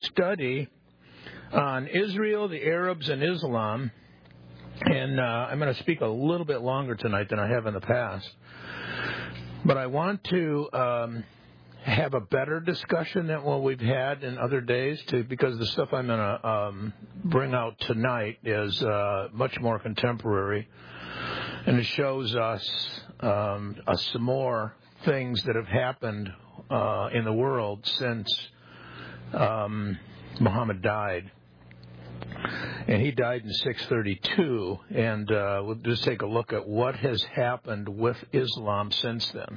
study on Israel, the Arabs, and Islam. And I'm going to speak a little bit longer tonight than I have in the past. But I want to have a better discussion than what we've had in other days, because the stuff I'm going to bring out tonight is much more contemporary. And it shows us some more things that have happened in the world since Muhammad died. And he died in 632, and we'll just take a look at what has happened with Islam since then.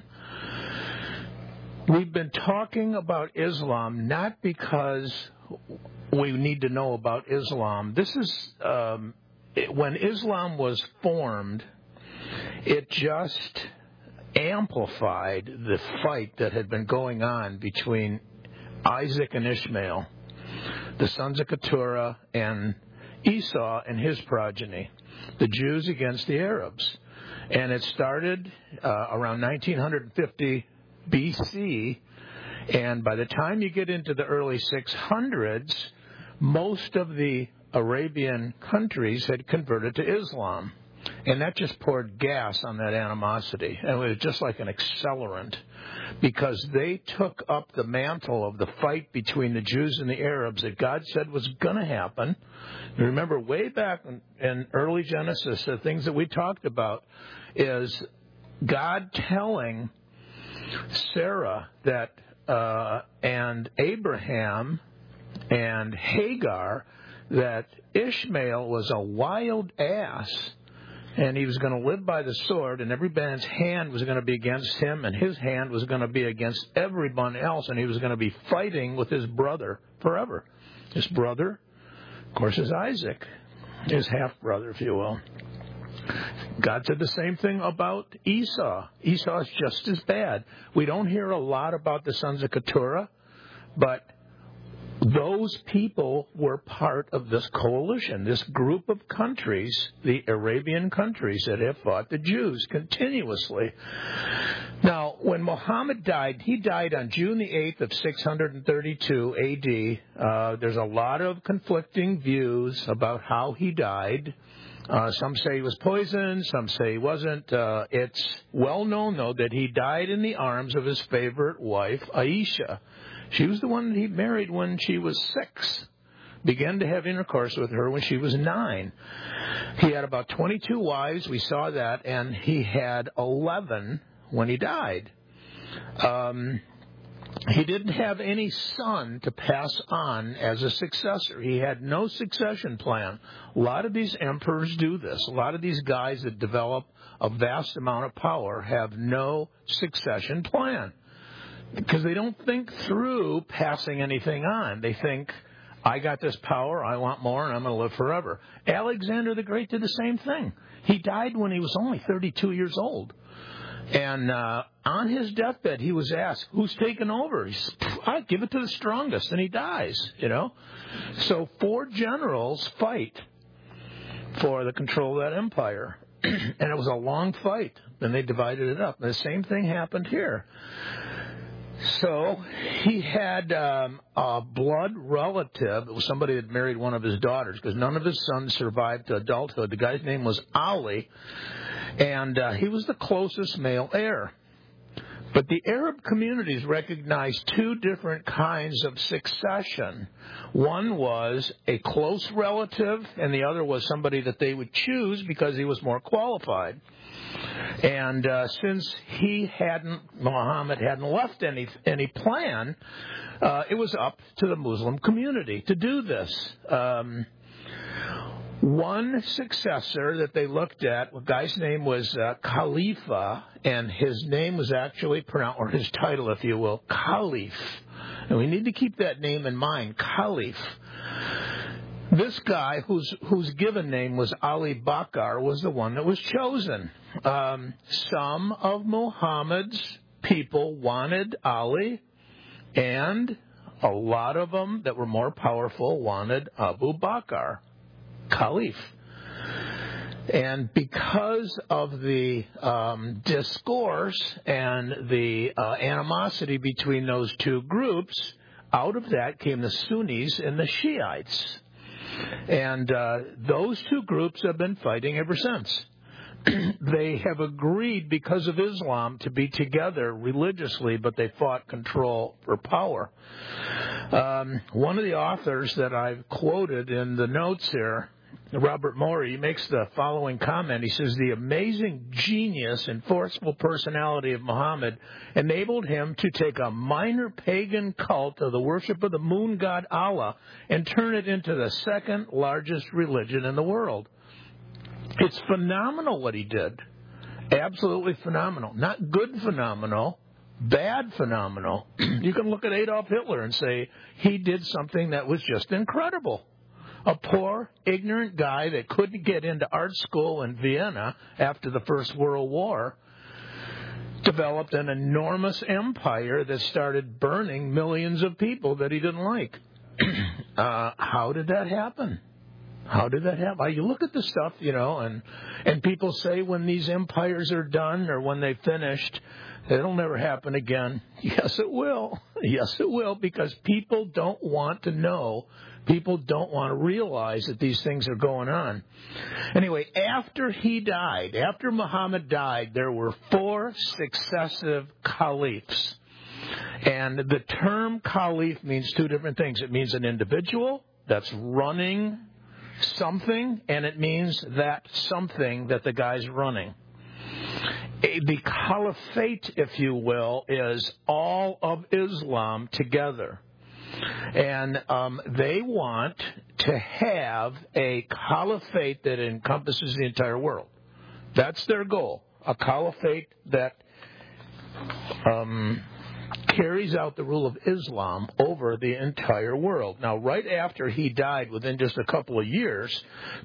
We've been talking about Islam not because we need to know about Islam. This is, when Islam was formed, it just amplified the fight that had been going on between Isaac and Ishmael, the sons of Keturah, and Esau and his progeny, the Jews against the Arabs. And it started around 1950 BC, and by the time you get into the early 600s, most of the Arabian countries had converted to Islam. And that just poured gas on that animosity. And it was just like an accelerant, because they took up the mantle of the fight between the Jews and the Arabs that God said was going to happen. You remember way back in early Genesis, the things that we talked about is God telling Sarah that and Abraham and Hagar that Ishmael was a wild ass, and he was going to live by the sword, and every man's hand was going to be against him, and his hand was going to be against everyone else, and he was going to be fighting with his brother forever. His brother, of course, is Isaac, his half-brother, if you will. God said the same thing about Esau. Esau is just as bad. We don't hear a lot about the sons of Keturah, but those people were part of this coalition, this group of countries, the Arabian countries that have fought the Jews continuously. Now, when Muhammad died, he died on June the 8th of 632 A.D. There's a lot of conflicting views about how he died. Some say he was poisoned, some say he wasn't. It's well known, though, that he died in the arms of his favorite wife, Aisha. She was the one that he married when she was 6, began to have intercourse with her when she was 9. He had about 22 wives, we saw that, and he had 11 when he died. He didn't have any son to pass on as a successor. He had no succession plan. A lot of these emperors do this. A lot of these guys that develop a vast amount of power have no succession plan, because they don't think through passing anything on. They think, I got this power, I want more, and I'm going to live forever. Alexander the Great did the same thing. He died when he was only 32 years old. And on his deathbed, he was asked, who's taken over? He said, I give it to the strongest, and he dies, you know. So 4 generals fight for the control of that empire. And it was a long fight. Then they divided it up. And the same thing happened here. So he had a blood relative. It was somebody that married one of his daughters, because none of his sons survived to adulthood. The guy's name was Ali, and he was the closest male heir. But the Arab communities recognized 2 different kinds of succession. One was a close relative, and the other was somebody that they would choose because he was more qualified. And since Muhammad hadn't left any plan, it was up to the Muslim community to do this. One successor that they looked at, a guy's name was Khalifa, and his name was actually pronounced, or his title, if you will, Caliph. And we need to keep that name in mind, Caliph. This guy, whose given name was Ali Bakr, was the one that was chosen. Some of Muhammad's people wanted Ali, and a lot of them that were more powerful wanted Abu Bakr, Caliph. And because of the discourse and the animosity between those 2 groups, out of that came the Sunnis and the Shiites. And those two groups have been fighting ever since. They have agreed because of Islam to be together religiously, but they fought control for power. One of the authors that I've quoted in the notes here, Robert Morey, makes the following comment. He says, the amazing genius and forceful personality of Muhammad enabled him to take a minor pagan cult of the worship of the moon god Allah and turn it into the second largest religion in the world. It's phenomenal what he did. Absolutely phenomenal. Not good phenomenal, bad phenomenal. You can look at Adolf Hitler and say he did something that was just incredible. A poor, ignorant guy that couldn't get into art school in Vienna after the First World War developed an enormous empire that started burning millions of people that he didn't like. How did that happen? How did that happen? You look at the stuff, and people say when these empires are done or when they've finished, it'll never happen again. Yes, it will. Yes, it will, because people don't want to know. People don't want to realize that these things are going on. Anyway, after Muhammad died, there were 4 successive caliphs. And the term caliph means 2 different things. It means an individual that's running something, and it means that something that the guy's running. The caliphate, if you will, is all of Islam together. And they want to have a caliphate that encompasses the entire world. That's their goal. A caliphate that carries out the rule of Islam over the entire world. Now, right after he died, within just a couple of years,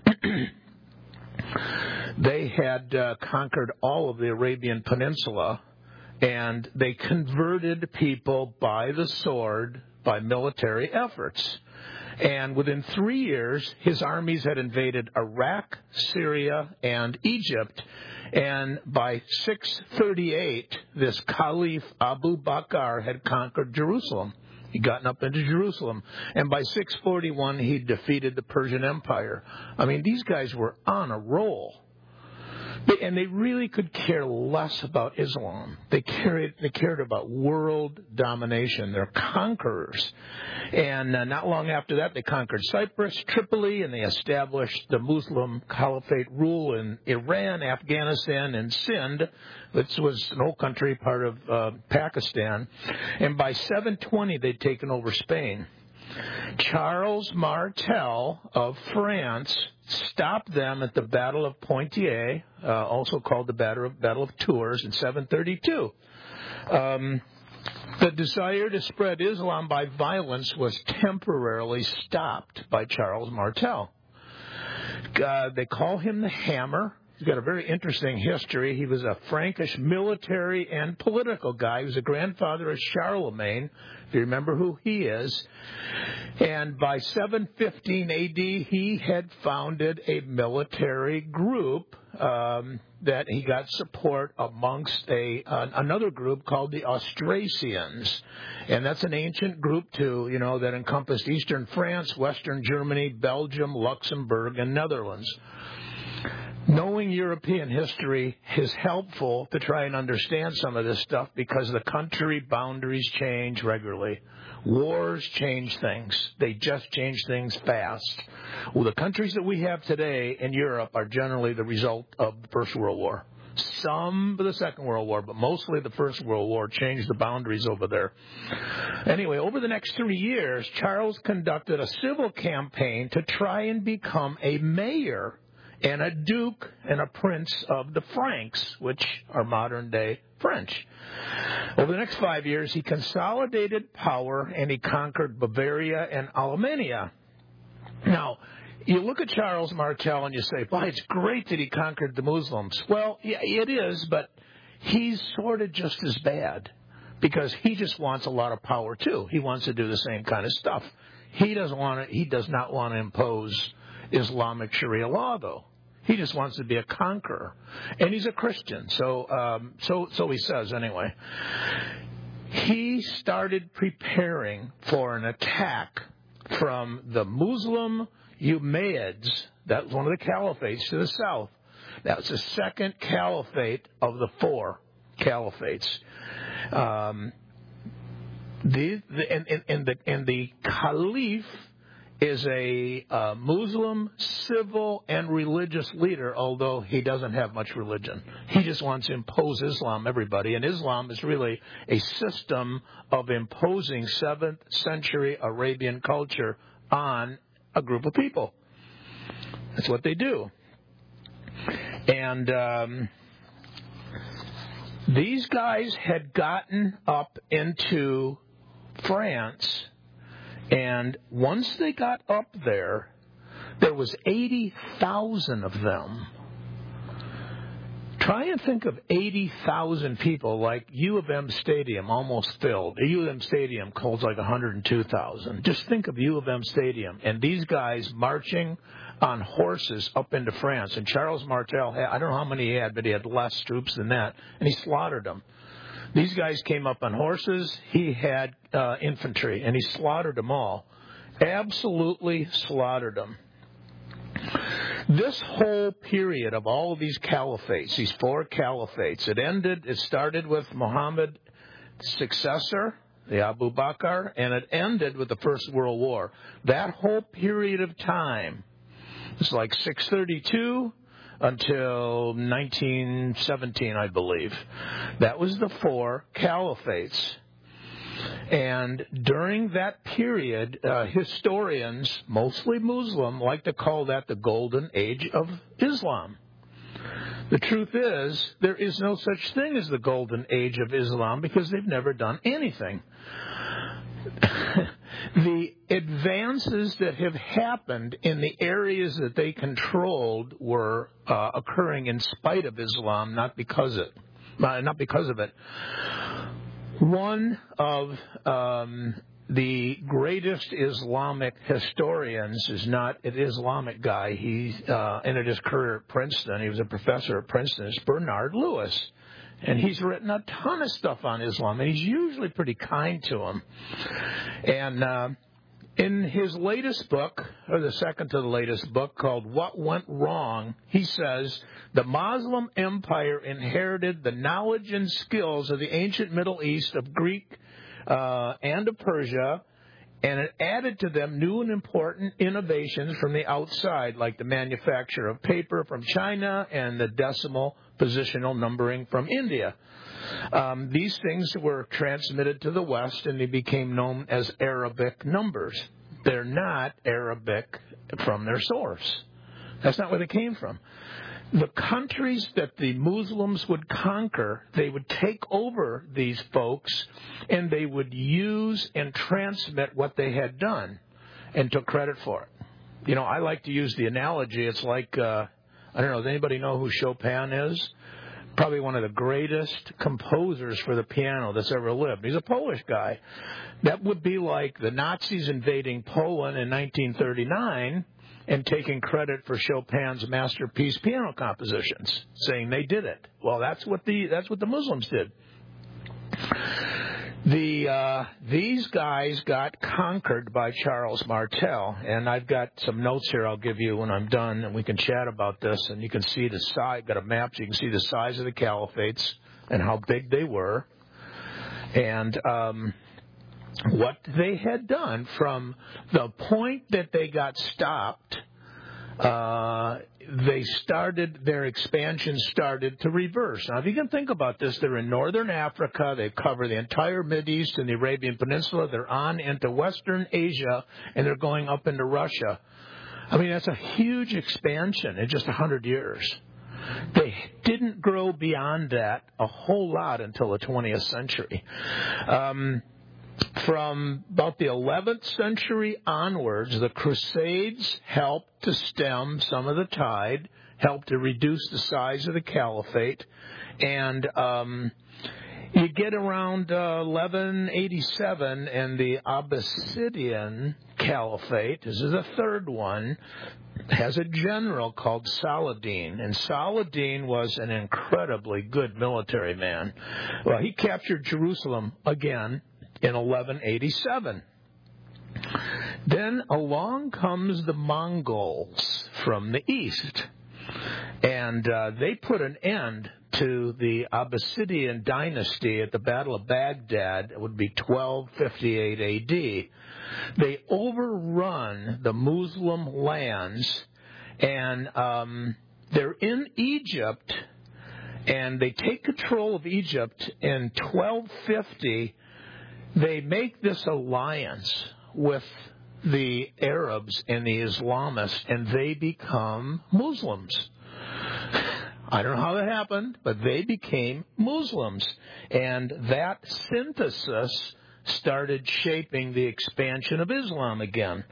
they had conquered all of the Arabian Peninsula, and they converted people by the sword, by military efforts. And within 3 years, his armies had invaded Iraq, Syria, and Egypt. And by 638, this Caliph Abu Bakr had conquered Jerusalem. He'd gotten up into Jerusalem. And by 641, he defeated the Persian Empire. I mean, these guys were on a roll. And they really could care less about Islam. They cared about world domination. They're conquerors. And not long after that, they conquered Cyprus, Tripoli, and they established the Muslim Caliphate rule in Iran, Afghanistan, and Sindh, which was an old country, part of Pakistan. And by 720, they'd taken over Spain. Charles Martel of France stopped them at the Battle of Poitiers, also called the Battle of Tours, in 732. The desire to spread Islam by violence was temporarily stopped by Charles Martel. They call him the Hammer. He's got a very interesting history. He was a Frankish military and political guy. He was a grandfather of Charlemagne, if you remember who he is. And by 715 A.D., he had founded a military group that he got support amongst another group called the Austrasians. And that's an ancient group, too, that encompassed eastern France, western Germany, Belgium, Luxembourg, and Netherlands. Knowing European history is helpful to try and understand some of this stuff because the country boundaries change regularly. Wars change things. They just change things fast. Well, the countries that we have today in Europe are generally the result of the First World War. Some of the Second World War, but mostly the First World War changed the boundaries over there. Anyway, over the next 3 years, Charles conducted a civil campaign to try and become a mayor and a duke and a prince of the Franks, which are modern-day French. Over the next 5 years, he consolidated power, and he conquered Bavaria and Alemannia. Now, you look at Charles Martel and you say, boy, it's great that he conquered the Muslims. Well, yeah, it is, but he's sort of just as bad because he just wants a lot of power, too. He wants to do the same kind of stuff. He does not want to impose Islamic Sharia law, though. He just wants to be a conqueror. And he's a Christian, so he says anyway. he started preparing for an attack from the Muslim Umayyads. That was one of the caliphates to the south. That was the second caliphate of the four caliphates. The caliph is a Muslim civil and religious leader, although he doesn't have much religion. He just wants to impose Islam on everybody, and Islam is really a system of imposing 7th century Arabian culture on a group of people. That's what they do. And these guys had gotten up into France, and once they got up there, there was 80,000 of them. Try and think of 80,000 people, like U of M Stadium, almost filled. U of M Stadium holds like 102,000. Just think of U of M Stadium, and these guys marching on horses up into France. And Charles Martel, I don't know how many he had, but he had less troops than that, and he slaughtered them. These guys came up on horses. He had infantry, and he slaughtered them all. Absolutely slaughtered them. This whole period of all of these caliphates, these four caliphates, it started with Muhammad's successor, the Abu Bakr, and it ended with the First World War. That whole period of time, it's like 632 until 1917, I believe. That was the four caliphates. And during that period, historians, mostly Muslim, like to call that the golden age of Islam. The truth is, there is no such thing as the golden age of Islam because they've never done anything. The advances that have happened in the areas that they controlled were occurring in spite of Islam, not because of it. One of the greatest Islamic historians is not an Islamic guy. He ended his career at Princeton. He was a professor at Princeton. It's Bernard Lewis. And he's written a ton of stuff on Islam, and he's usually pretty kind to them. And in his latest book, or the second to the latest book, called What Went Wrong, he says, the Muslim Empire inherited the knowledge and skills of the ancient Middle East, of Greek and of Persia, and it added to them new and important innovations from the outside, like the manufacture of paper from China and the decimal positional numbering from India. These things were transmitted to the West, and they became known as Arabic numbers. They're not Arabic from their source. That's not where they came from. The countries that the Muslims would conquer, they would take over these folks, and they would use and transmit what they had done and took credit for it. You know, I like to use the analogy. It's like, I don't know, does anybody know who Chopin is? Probably one of the greatest composers for the piano that's ever lived. He's a Polish guy. That would be like the Nazis invading Poland in 1939 and taking credit for Chopin's masterpiece piano compositions, saying they did it. Well, that's what the Muslims did. These guys got conquered by Charles Martel, and I've got some notes here I'll give you when I'm done, and we can chat about this, and you can see the size. I've got a map so you can see the size of the caliphates and how big they were, and what they had done from the point that they got stopped. Their expansion started to reverse. Now, if you can think about this, they're in northern Africa. They cover the entire Mideast and the Arabian Peninsula. They're on into Western Asia, and they're going up into Russia. I mean, that's a huge expansion in just 100 years. They didn't grow beyond that a whole lot until the 20th century. From about the 11th century onwards, the Crusades helped to stem some of the tide, helped to reduce the size of the caliphate, and you get around 1187 and the Abbasidian Caliphate. This is the third one. has a general called Saladin, and Saladin was an incredibly good military man. Well, he captured Jerusalem again in 1187. Then along comes the Mongols from the east, and they put an end to the Abbasidian dynasty at the Battle of Baghdad. It would be 1258 A.D. They overrun the Muslim lands, and they're in Egypt, and they take control of Egypt in 1250. They make this alliance with the Arabs and the Islamists, and they become Muslims. I don't know how that happened, but they became Muslims. And that synthesis started shaping the expansion of Islam again.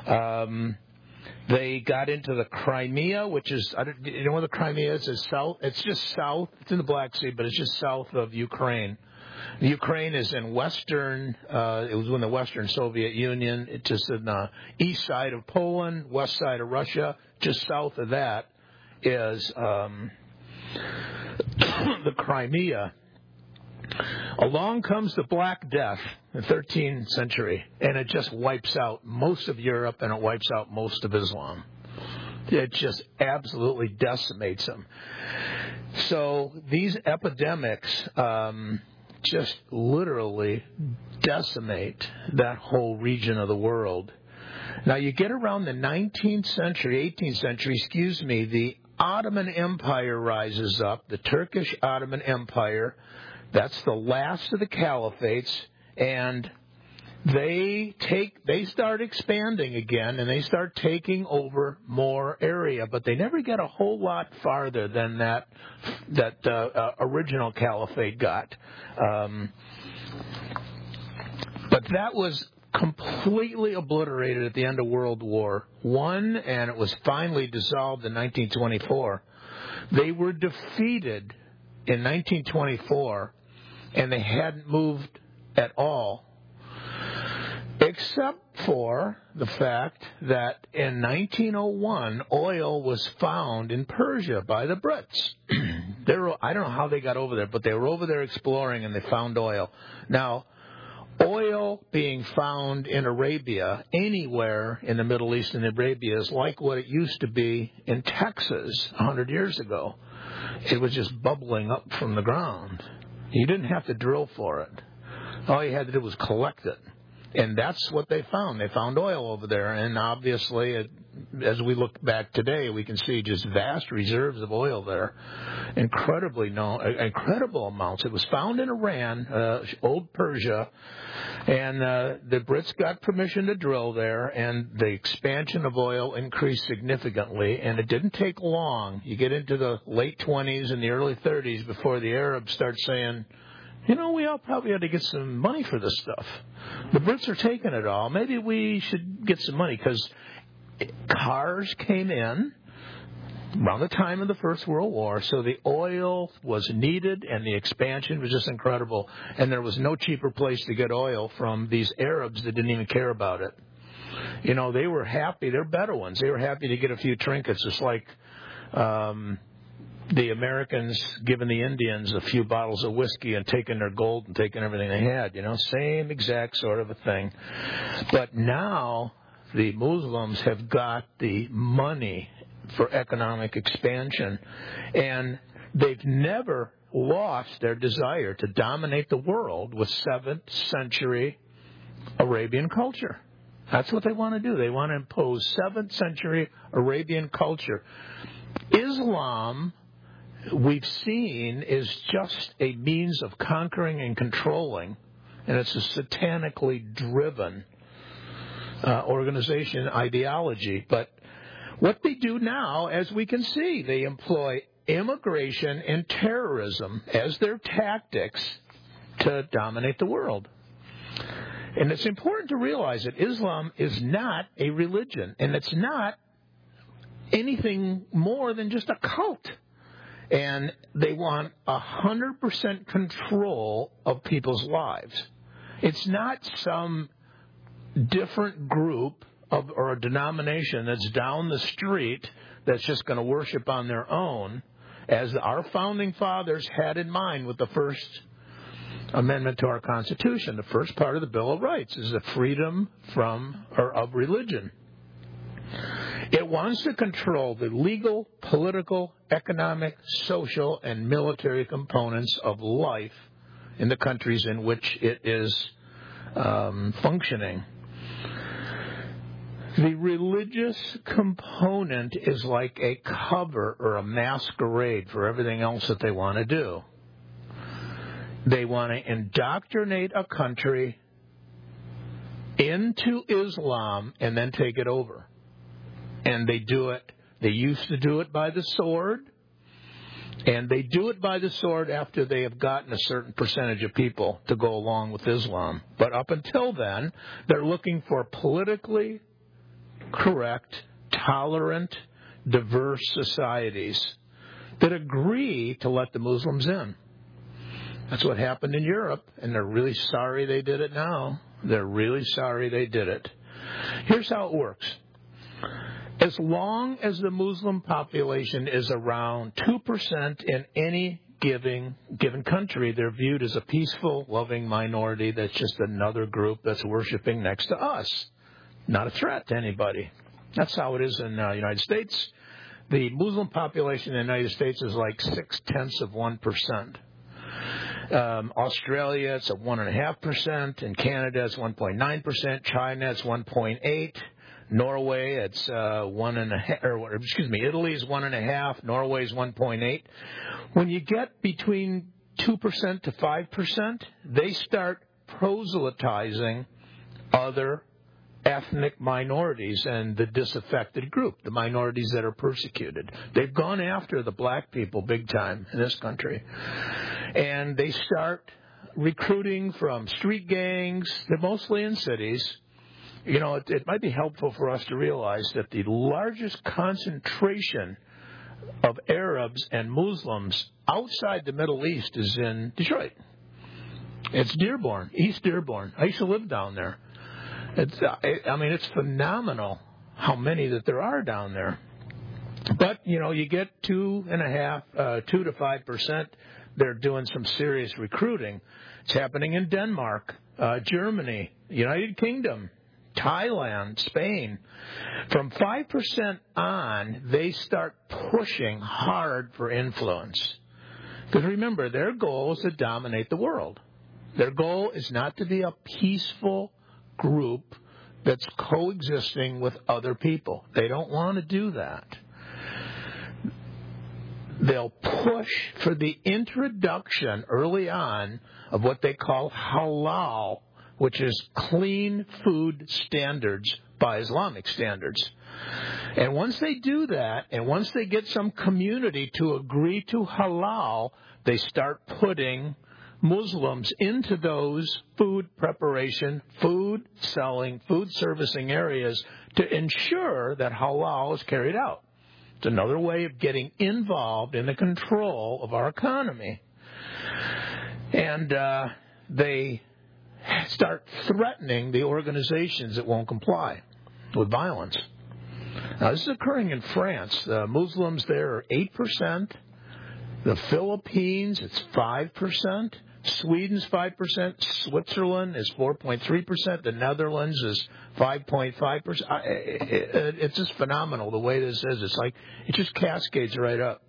They got into the Crimea, which is, you know where the Crimea is? It's south. It's just south. It's in the Black Sea, but it's just south of Ukraine. Ukraine is in western, it was in the Western Soviet Union. It's just in the east side of Poland, west side of Russia. Just south of that is the Crimea. Along comes the Black Death in the 13th century, and it just wipes out most of Europe, and it wipes out most of Islam. It just absolutely decimates them. So these epidemics just literally decimate that whole region of the world. Now, you get around the 19th century, 18th century, the Ottoman Empire rises up, the Turkish Ottoman Empire. That's the last of the caliphates, and they start expanding again, and they start taking over more area, but they never get a whole lot farther than that original caliphate got. But that was completely obliterated at the end of World War I, and it was finally dissolved in 1924. They were defeated in 1924, and they hadn't moved at all, except for the fact that in 1901, oil was found in Persia by the Brits. I don't know how they got over there, but they were over there exploring, and they found oil. Now, oil being found in Arabia, anywhere in the Middle East and Arabia, is like what it used to be in Texas 100 years ago. It was just bubbling up from the ground. You didn't have to drill for it. All you had to do was collect it. And that's what they found. They found oil over there. And obviously, as we look back today, we can see just vast reserves of oil there. Incredible amounts. It was found in Iran, old Persia, and the Brits got permission to drill there, and the expansion of oil increased significantly, and it didn't take long. You get into the late 20s and the early 30s before the Arabs start saying, you know, we all probably ought to get some money for this stuff. The Brits are taking it all. Maybe we should get some money, because cars came in around the time of the First World War, so the oil was needed, and the expansion was just incredible. And there was no cheaper place to get oil from these Arabs that didn't even care about it. You know, they were happy. They're Bedouins. They were happy to get a few trinkets, just like the Americans giving the Indians a few bottles of whiskey and taking their gold and taking everything they had. You know, same exact sort of a thing. But now the Muslims have got the money for economic expansion, and they've never lost their desire to dominate the world with 7th century Arabian culture. That's what they want to do. They want to impose 7th century Arabian culture. Islam, we've seen, is just a means of conquering and controlling, and it's a satanically driven organization ideology. But what they do now, as we can see, they employ immigration and terrorism as their tactics to dominate the world. And it's important to realize that Islam is not a religion, and it's not anything more than just a cult. And they want 100% control of people's lives. It's not some different group or a denomination that's down the street that's just going to worship on their own, as our founding fathers had in mind with the first amendment to our Constitution. The first part of the Bill of Rights is the freedom of religion. It wants to control the legal, political, economic, social, and military components of life in the countries in which it is functioning. The religious component is like a cover or a masquerade for everything else that they want to do. They want to indoctrinate a country into Islam and then take it over. And they do it. They used to do it by the sword. And they do it by the sword after they have gotten a certain percentage of people to go along with Islam. But up until then, they're looking for politically correct, tolerant, diverse societies that agree to let the Muslims in. That's what happened in Europe, and they're really sorry they did it now. They're really sorry they did it. Here's how it works. As long as the Muslim population is around 2% in any given country, they're viewed as a peaceful, loving minority that's just another group that's worshiping next to us. Not a threat to anybody. That's how it is in the United States. The Muslim population in the United States is like 0.6%. Australia, it's at 1.5%. In Canada, it's 1.9%. China, it's 1.8%. Norway, it's 1.5%. Italy is 1.5%. Norway is 1.8%. When you get between 2% to 5%, they start proselytizing other ethnic minorities and the disaffected group, the minorities that are persecuted. They've gone after the black people big time in this country. And they start recruiting from street gangs. They're mostly in cities. You know, it might be helpful for us to realize that the largest concentration of Arabs and Muslims outside the Middle East is in Detroit. It's Dearborn, East Dearborn. I used to live down there. It's phenomenal how many that there are down there. But, you know, you get 2 to 5%. They're doing some serious recruiting. It's happening in Denmark, Germany, United Kingdom, Thailand, Spain. From 5% on, they start pushing hard for influence. Because remember, their goal is to dominate the world. Their goal is not to be a peaceful group that's coexisting with other people. They don't want to do that. They'll push for the introduction early on of what they call halal, which is clean food standards by Islamic standards. And once they do that, and once they get some community to agree to halal, they start putting Muslims into those food preparation, food selling, food servicing areas to ensure that halal is carried out. It's another way of getting involved in the control of our economy. And they start threatening the organizations that won't comply with violence. Now, this is occurring in France. The Muslims there are 8%. The Philippines, it's 5%. Sweden's 5%. Switzerland is 4.3%. The Netherlands is 5.5%. It's just phenomenal the way this is. It's like it just cascades right up.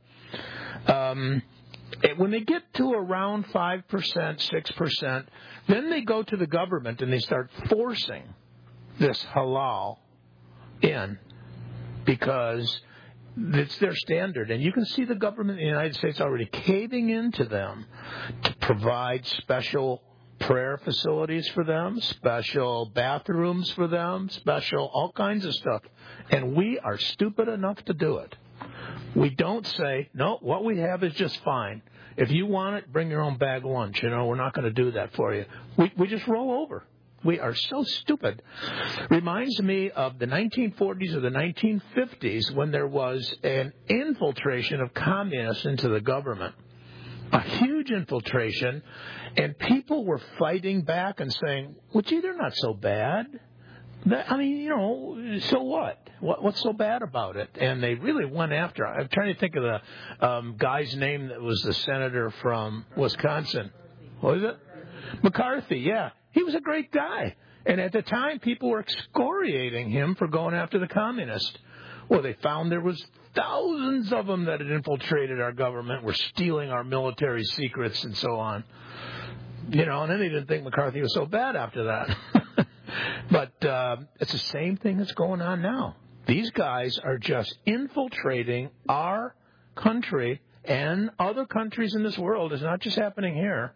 When they get to around 5%, 6%, then they go to the government and they start forcing this halal in because it's their standard. And you can see the government in the United States already caving into them to provide special prayer facilities for them, special bathrooms for them, special all kinds of stuff. And we are stupid enough to do it. We don't say, no, what we have is just fine. If you want it, bring your own bag of lunch. You know, we're not going to do that for you. We just roll over. We are so stupid. Reminds me of the 1940s or the 1950s when there was an infiltration of communists into the government. A huge infiltration, and people were fighting back and saying, well, gee, they're not so bad. So what? What's so bad about it? And they really went after. I'm trying to think of the guy's name that was the senator from Wisconsin. What was it? McCarthy, yeah. He was a great guy. And at the time, people were excoriating him for going after the communists. Well, they found there was thousands of them that had infiltrated our government, were stealing our military secrets and so on. And then they didn't think McCarthy was so bad after that. But it's the same thing that's going on now. These guys are just infiltrating our country and other countries in this world. It's not just happening here.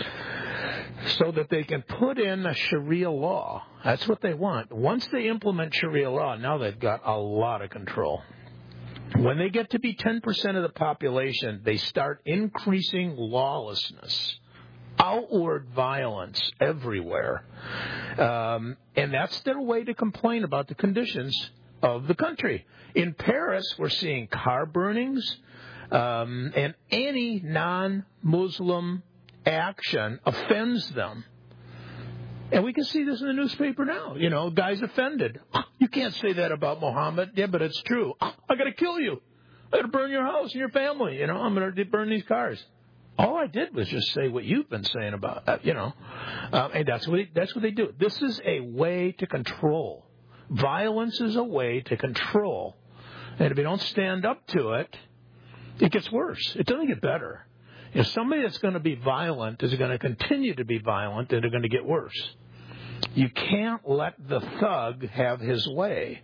So that they can put in a Sharia law. That's what they want. Once they implement Sharia law, now they've got a lot of control. When they get to be 10% of the population, they start increasing lawlessness. Outward violence everywhere. And that's their way to complain about the conditions of the country. In Paris, we're seeing car burnings, and any non-Muslim action offends them. And we can see this in the newspaper now. Guys offended. You can't say that about Muhammad. Yeah, but it's true. I got to kill you. I got to burn your house and your family. I'm going to burn these cars. All I did was just say what you've been saying about, and that's what they do. This is a way to control. Violence is a way to control. And if you don't stand up to it, it gets worse. It doesn't get better. If somebody that's going to be violent is going to continue to be violent, then they're going to get worse. You can't let the thug have his way.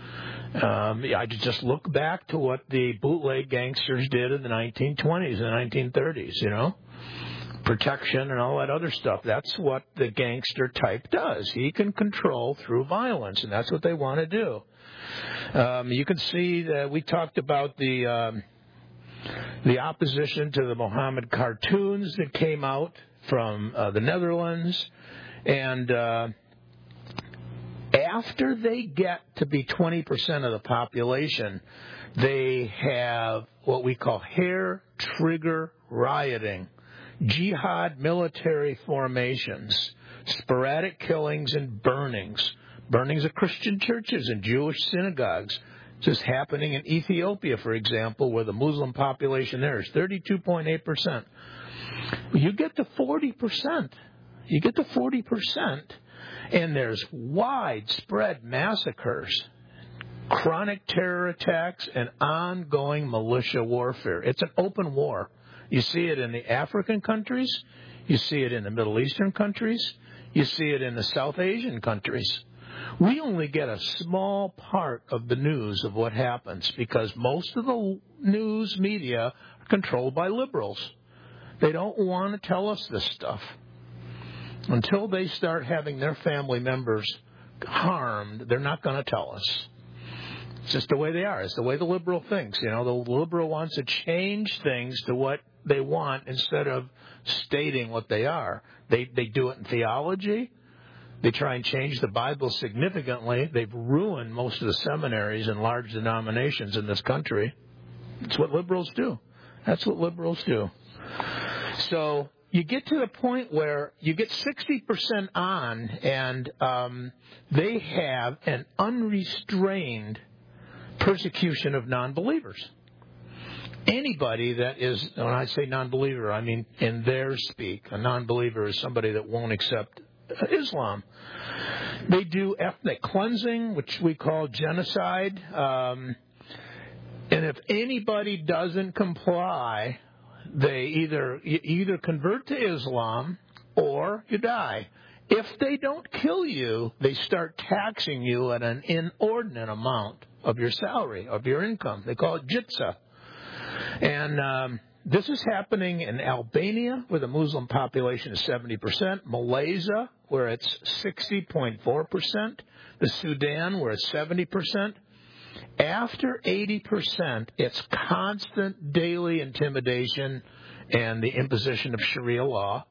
I just look back to what the bootleg gangsters did in the 1920s and 1930s, protection and all that other stuff. That's what the gangster type does. He can control through violence, and that's what they want to do. You can see that we talked about the opposition to the Mohammed cartoons that came out from the Netherlands, and after they get to be 20% of the population, they have what we call hair trigger rioting, jihad military formations, sporadic killings and burnings of Christian churches and Jewish synagogues. This is happening in Ethiopia, for example, where the Muslim population there is 32.8%. You get to 40%. And there's widespread massacres, chronic terror attacks, and ongoing militia warfare. It's an open war. You see it in the African countries. You see it in the Middle Eastern countries. You see it in the South Asian countries. We only get a small part of the news of what happens because most of the news media are controlled by liberals. They don't want to tell us this stuff. Until they start having their family members harmed, they're not going to tell us. It's just the way they are. It's the way the liberal thinks. The liberal wants to change things to what they want instead of stating what they are. They do it in theology. They try and change the Bible significantly. They've ruined most of the seminaries and large denominations in this country. It's what liberals do. That's what liberals do. So you get to the point where you get 60% on, and they have an unrestrained persecution of non-believers. Anybody that is, when I say non-believer, I mean in their speak. A non-believer is somebody that won't accept Islam. They do ethnic cleansing, which we call genocide. And if anybody doesn't comply, they either convert to Islam or you die. If they don't kill you, they start taxing you at an inordinate amount of your salary, of your income. They call it jizya. And this is happening in Albania, where the Muslim population is 70%, Malaysia, where it's 60.4%, the Sudan, where it's 70%. After 80%, it's constant daily intimidation and the imposition of Sharia law.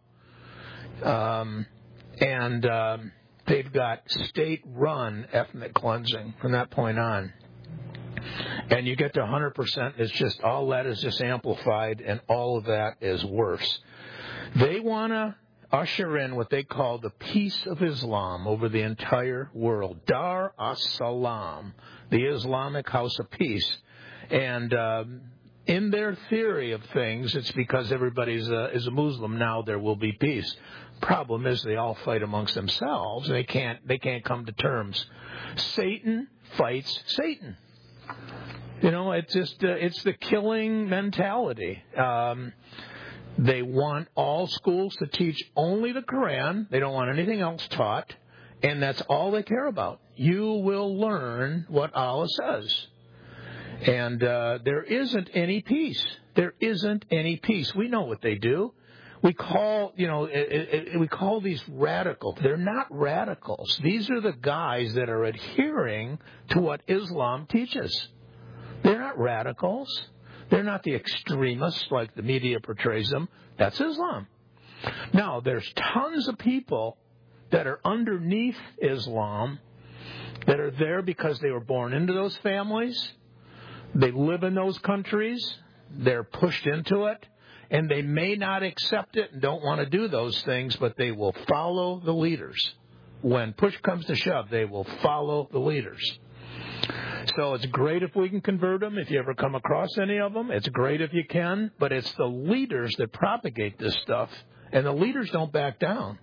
And they've got state-run ethnic cleansing from that point on. And you get to 100%, it's just all that is just amplified, and all of that is worse. They want to usher in what they call the peace of Islam over the entire world. Dar as-Salam, the Islamic house of peace. And in their theory of things, it's because everybody is a Muslim now there will be peace. Problem is they all fight amongst themselves. They can't come to terms. Satan fights Satan. You know, it's just it's the killing mentality. They want all schools to teach only the Quran. They don't want anything else taught, and that's all they care about. You will learn what Allah says. And there isn't any peace. There isn't any peace. We know what they do. We call these radicals. They're not radicals. These are the guys that are adhering to what Islam teaches. They're not radicals. They're not the extremists like the media portrays them. That's Islam. Now, there's tons of people that are underneath Islam that are there because they were born into those families. They live in those countries. They're pushed into it. And they may not accept it and don't want to do those things, but they will follow the leaders. When push comes to shove, they will follow the leaders. So it's great if we can convert them, if you ever come across any of them. It's great if you can, but it's the leaders that propagate this stuff, and the leaders don't back down.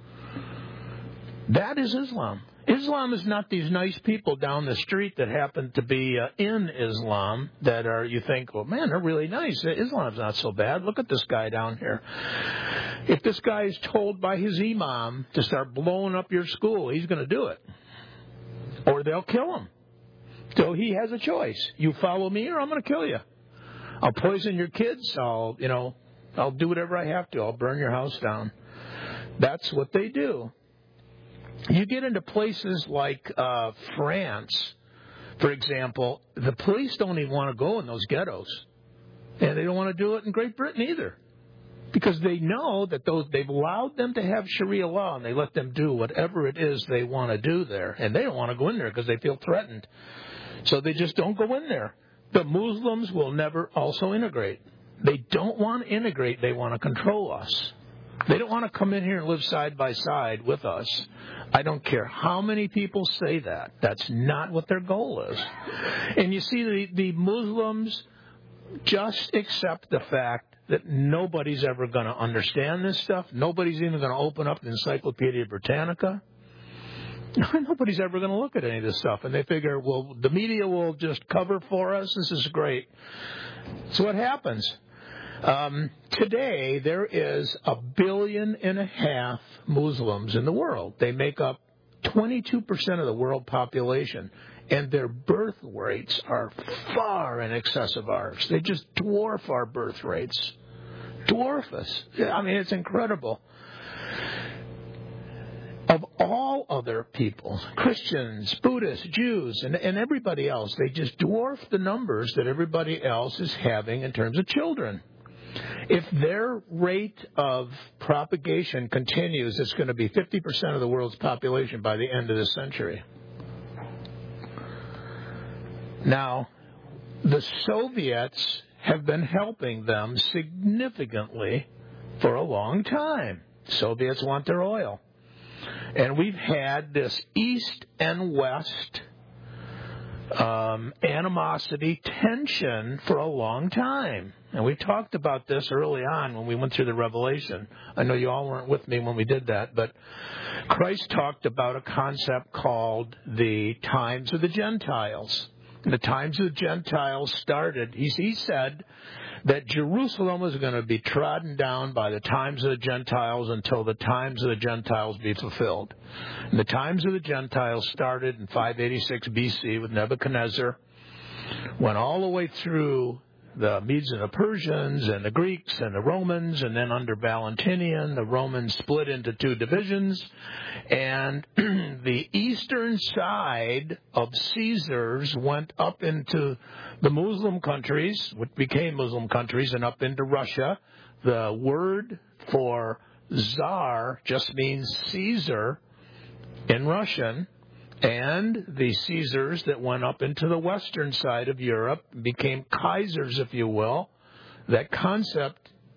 That is Islam. Islam is not these nice people down the street that happen to be in Islam that are, you think, well, man, they're really nice. Islam's not so bad. Look at this guy down here. If this guy is told by his imam to start blowing up your school, he's going to do it. Or they'll kill him. So he has a choice. You follow me or I'm going to kill you. I'll poison your kids. I'll do whatever I have to. I'll burn your house down. That's what they do. You get into places like France, for example, the police don't even want to go in those ghettos. And they don't want to do it in Great Britain either. Because they know that they've allowed them to have Sharia law and they let them do whatever it is they want to do there. And they don't want to go in there because they feel threatened. So they just don't go in there. The Muslims will never also integrate. They don't want to integrate. They want to control us. They don't want to come in here and live side by side with us. I don't care how many people say that. That's not what their goal is. And you see, the Muslims just accept the fact that nobody's ever going to understand this stuff. Nobody's even going to open up the Encyclopedia Britannica. Nobody's ever going to look at any of this stuff. And they figure, well, the media will just cover for us. This is great. So what happens? Today, there is 1.5 billion Muslims in the world. They make up 22% of the world population, and their birth rates are far in excess of ours. They just dwarf our birth rates. Dwarf us. I mean, it's incredible. Of all other peoples, Christians, Buddhists, Jews, and everybody else, they just dwarf the numbers that everybody else is having in terms of children. If their rate of propagation continues, it's going to be 50% of the world's population by the end of this century. Now, the Soviets have been helping them significantly for a long time. Soviets want their oil. And we've had this East and West animosity, tension for a long time. And we talked about this early on when we went through the Revelation. I know you all weren't with me when we did that, but Christ talked about a concept called the times of the Gentiles. The times of the Gentiles started, he said that Jerusalem was going to be trodden down by the times of the Gentiles until the times of the Gentiles be fulfilled. And the times of the Gentiles started in 586 BC with Nebuchadnezzar, went all the way through the Medes and the Persians and the Greeks and the Romans, and then under Valentinian, the Romans split into two divisions, and the eastern side of Caesars went up into the Muslim countries, which became Muslim countries, and up into Russia. The word for Tsar just means Caesar in Russian. And the Caesars that went up into the western side of Europe became Kaisers, if you will. That concept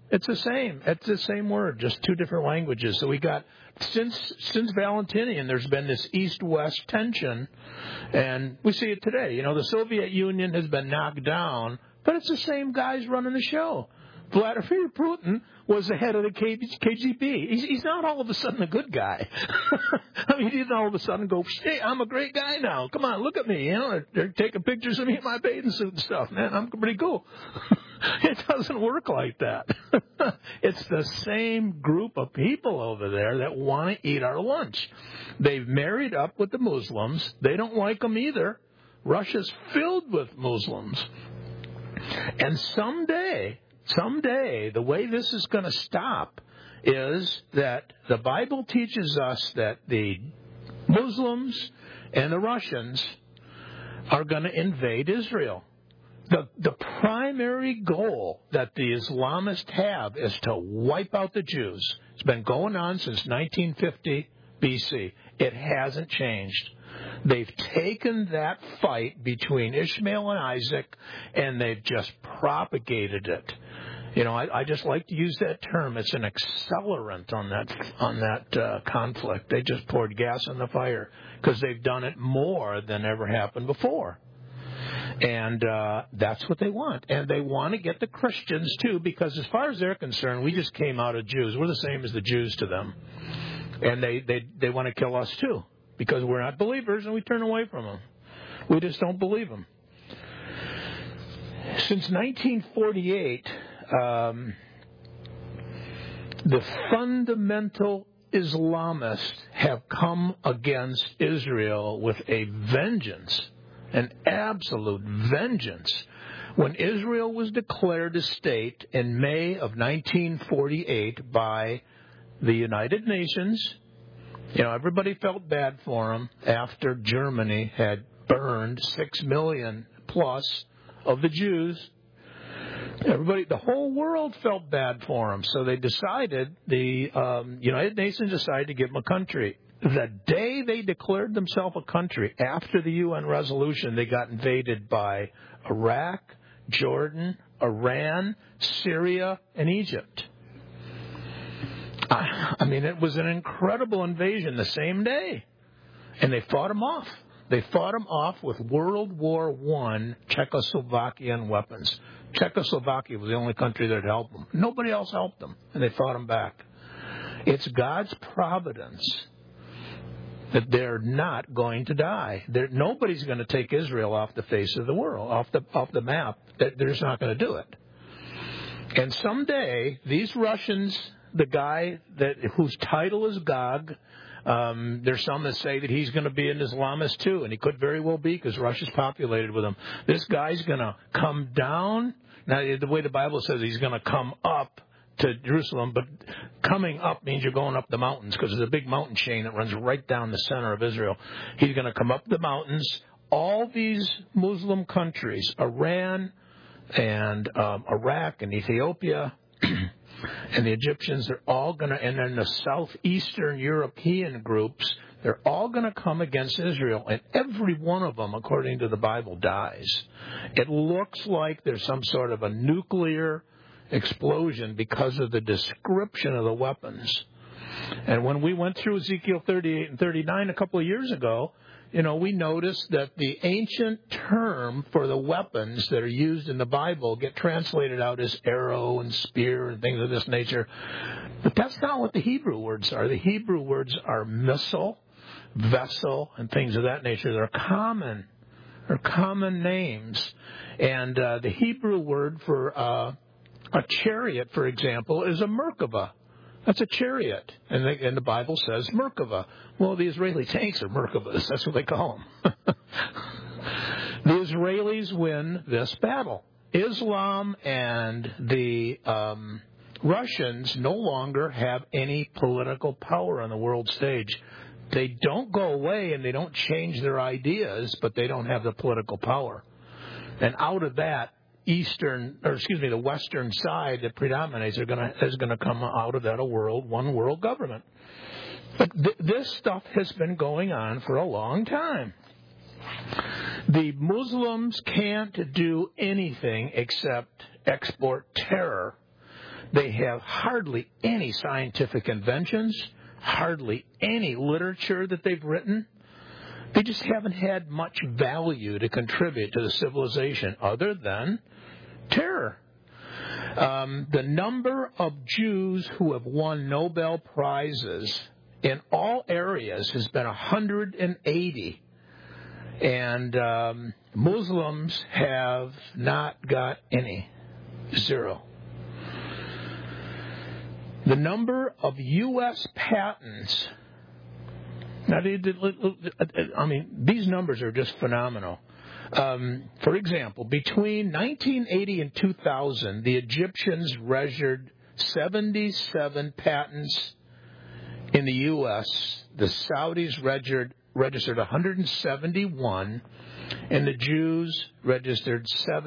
It's the same. It's the same word, just two different languages. So we got, since Valentinian, there's been this East-West tension, and we see it today. You know, the Soviet Union has been knocked down, but it's the same guys running the show. Vladimir Putin was the head of the KGB. He's not all of a sudden a good guy. I mean, he didn't all of a sudden go, hey, I'm a great guy now. Come on, look at me. You know, they're taking pictures of me in my bathing suit and stuff. Man, I'm pretty cool. It doesn't work like that. It's the same group of people over there that want to eat our lunch. They've married up with the Muslims. They don't like them either. Russia's filled with Muslims. And someday, the way this is going to stop is that the Bible teaches us that the Muslims and the Russians are going to invade Israel. The primary goal that the Islamists have is to wipe out the Jews. It's been going on since 1950 BC. It hasn't changed. They've taken that fight between Ishmael and Isaac, and they've just propagated it. You know, I just like to use that term. It's an accelerant on that conflict. They just poured gas on the fire because they've done it more than ever happened before. And that's what they want. And they want to get the Christians, too, because as far as they're concerned, we just came out of Jews. We're the same as the Jews to them. And they want to kill us, too, because we're not believers and we turn away from them. We just don't believe them. Since 1948, the fundamental Islamists have come against Israel with a vengeance. An absolute vengeance. When Israel was declared a state in May of 1948 by the United Nations, you know, everybody felt bad for them after Germany had burned 6 million plus of the Jews. The whole world felt bad for them. So they decided, the United Nations decided to give them a country. The day they declared themselves a country, after the UN resolution, they got invaded by Iraq, Jordan, Iran, Syria, and Egypt. I mean, it was an incredible invasion the same day. And they fought them off. They fought them off with World War I Czechoslovakian weapons. Czechoslovakia was the only country that helped them. Nobody else helped them. And they fought them back. It's God's providence that they're not going to die. Nobody's going to take Israel off the face of the world, off the map. They're just not going to do it. And someday, these Russians, the guy whose title is Gog, there's some that say that he's going to be an Islamist too, and he could very well be because Russia's populated with him. This guy's going to come down. Now, the way the Bible says, he's going to come up to Jerusalem, but coming up means you're going up the mountains because there's a big mountain chain that runs right down the center of Israel. He's going to come up the mountains. All these Muslim countries, Iran and Iraq and Ethiopia and the Egyptians, they're all going to, and then the southeastern European groups, they're all going to come against Israel, and every one of them, according to the Bible, dies. It looks like there's some sort of a nuclear explosion because of the description of the weapons. And when we went through Ezekiel 38 and 39 a couple of years ago, you know, we noticed that the ancient term for the weapons that are used in the Bible get translated out as arrow and spear and things of this nature. But that's not what the Hebrew words are. The Hebrew words are missile, vessel, and things of that nature. They're common. They're common names. And the Hebrew word for a chariot, for example, is a Merkava. That's a chariot. And the Bible says Merkava. Well, the Israeli tanks are Merkavas. That's what they call them. The Israelis win this battle. Islam and the Russians no longer have any political power on the world stage. They don't go away and they don't change their ideas, but they don't have the political power. And out of that, the Western side that predominates is going to come out of that one world government. But this stuff has been going on for a long time. The Muslims can't do anything except export terror They have hardly any scientific inventions, hardly any literature that they've written. They just haven't had much value to contribute to the civilization other than terror. The number of Jews who have won Nobel Prizes in all areas has been 180. And Muslims have not got any. 0. The number of U.S. patents, now, these numbers are just phenomenal. For example, between 1980 and 2000, the Egyptians registered 77 patents in the U.S. The Saudis registered 171, and the Jews registered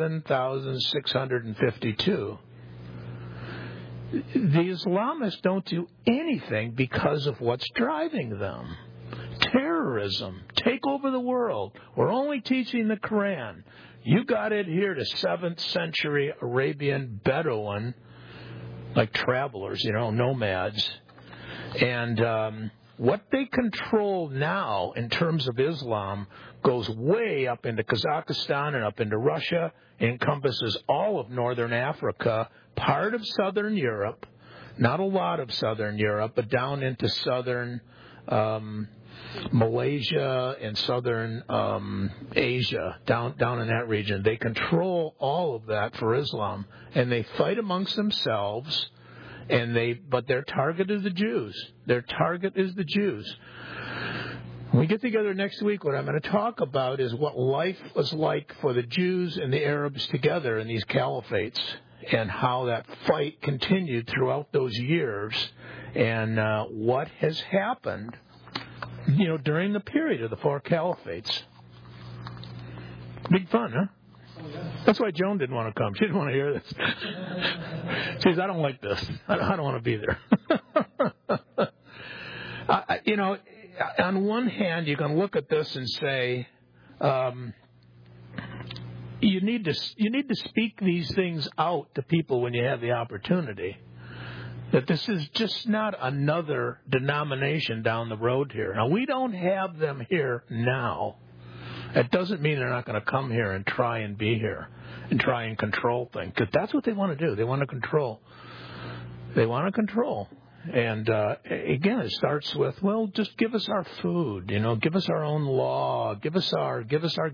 7,652. The Islamists don't do anything because of what's driving them. Terrorism. Take over the world. We're only teaching the Quran. You got to adhere to 7th century Arabian Bedouin, like travelers, nomads. And what they control now in terms of Islam goes way up into Kazakhstan and up into Russia. It encompasses all of northern Africa, part of southern Europe, not a lot of southern Europe, but down into southern Malaysia and southern Asia, down in that region. They control all of that for Islam, and they fight amongst themselves. But their target is the Jews. Their target is the Jews. When we get together next week, what I'm going to talk about is what life was like for the Jews and the Arabs together in these caliphates, and how that fight continued throughout those years, and what has happened, during the period of the 4 caliphates. Big fun, huh? That's why Joan didn't want to come. She didn't want to hear this. She says, I don't like this. I don't want to be there. On one hand, you can look at this and say, you need to speak these things out to people when you have the opportunity. That this is just not another denomination down the road here. Now, we don't have them here now. That doesn't mean they're not going to come here and try and be here and try and control things. Because that's what they want to do. They want to control. They want to control. And, again, it starts with, well, just give us our food, give us our own law, give us our.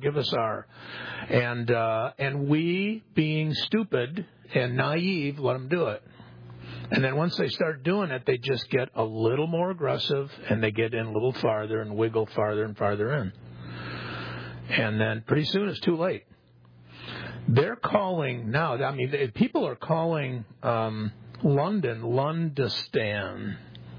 And we, being stupid and naive, let them do it. And then once they start doing it, they just get a little more aggressive, and they get in a little farther and wiggle farther and farther in. And then pretty soon it's too late. They're calling now, people are calling London Lundistan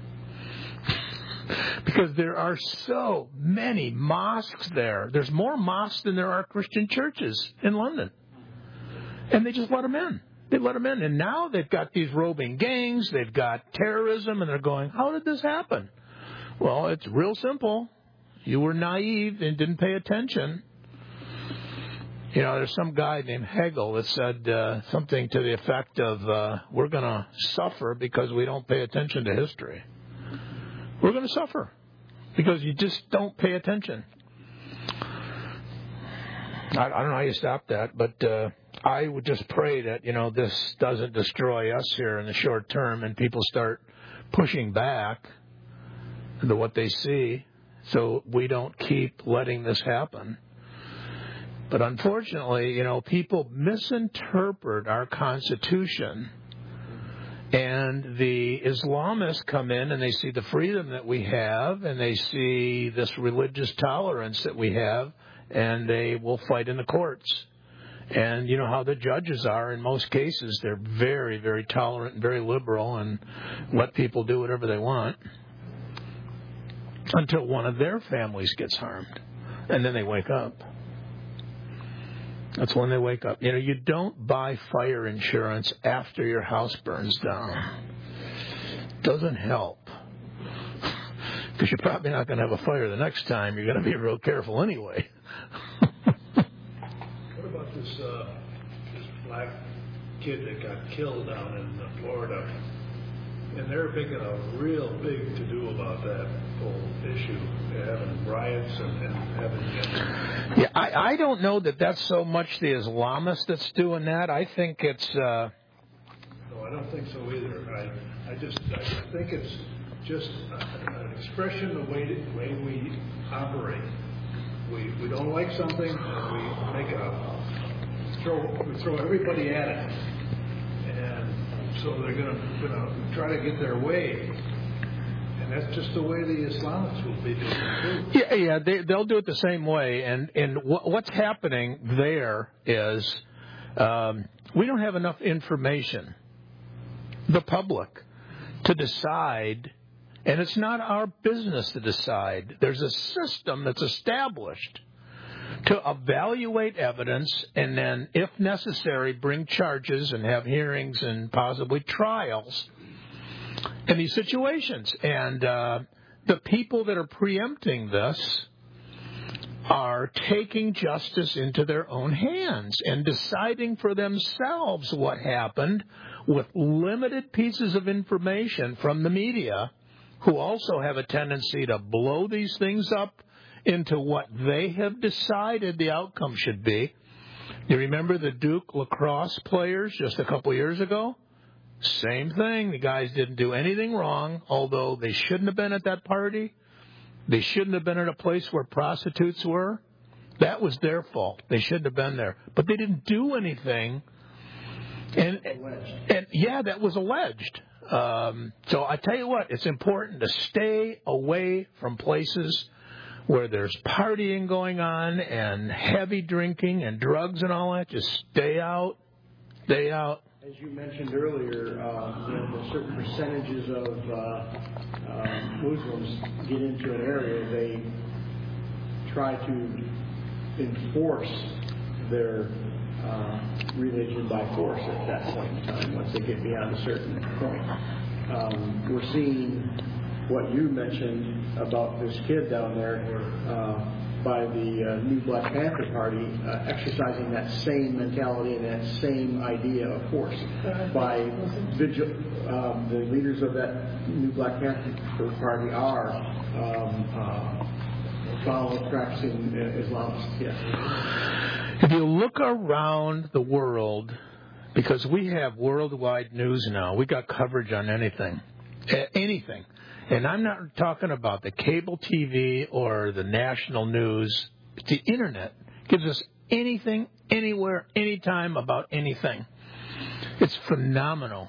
because there are so many mosques there. There's more mosques than there are Christian churches in London. And they just let them in. They let them in. And now they've got these roving gangs. They've got terrorism. And they're going, how did this happen? Well, it's real simple. You were naive and didn't pay attention. There's some guy named Hegel that said something to the effect of, we're going to suffer because we don't pay attention to history. We're going to suffer because you just don't pay attention. I don't know how you stop that, but I would just pray that, this doesn't destroy us here in the short term and people start pushing back to what they see so we don't keep letting this happen. But unfortunately, people misinterpret our Constitution, and the Islamists come in and they see the freedom that we have, and they see this religious tolerance that we have, and they will fight in the courts. And you know how the judges are in most cases. They're very, very tolerant and very liberal and let people do whatever they want until one of their families gets harmed. And then they wake up. That's when they wake up. You don't buy fire insurance after your house burns down. Doesn't help. Because you're probably not going to have a fire the next time. You're going to be real careful anyway. What about this flag kid that got killed down in Florida, and they're making a real big to-do about that whole issue. They're having riots and having... Yeah, I don't know that that's so much the Islamist that's doing that. I think it's... No, I don't think so either. I think it's just an expression of the way we operate. We don't like something, and we make we throw everybody at it, and so they're going to try to get their way, and that's just the way the Islamists will be doing it too. Yeah, they'll do it the same way, and what's happening there is we don't have enough information, the public, to decide. And it's not our business to decide. There's a system that's established to evaluate evidence and then, if necessary, bring charges and have hearings and possibly trials in these situations. And the people that are preempting this are taking justice into their own hands and deciding for themselves what happened with limited pieces of information from the media, who also have a tendency to blow these things up into what they have decided the outcome should be. You remember the Duke lacrosse players just a couple years ago? Same thing. The guys didn't do anything wrong, although they shouldn't have been at that party. They shouldn't have been at a place where prostitutes were. That was their fault. They shouldn't have been there. But they didn't do anything. And yeah, that was alleged. So I tell you what, it's important to stay away from places where there's partying going on and heavy drinking and drugs and all that. Just stay out. Stay out. As you mentioned earlier, certain percentages of Muslims get into an area, they try to enforce their religion by force at that point in time, once they get beyond a certain point. We're seeing what you mentioned about this kid down there by the new Black Panther Party exercising that same mentality and that same idea of force by the leaders of that new Black Panther Party are practicing Islamists. Yes. If you look around the world, because we have worldwide news now, we got coverage on anything. And I'm not talking about the cable TV or the national news. The Internet gives us anything, anywhere, anytime about anything. It's phenomenal.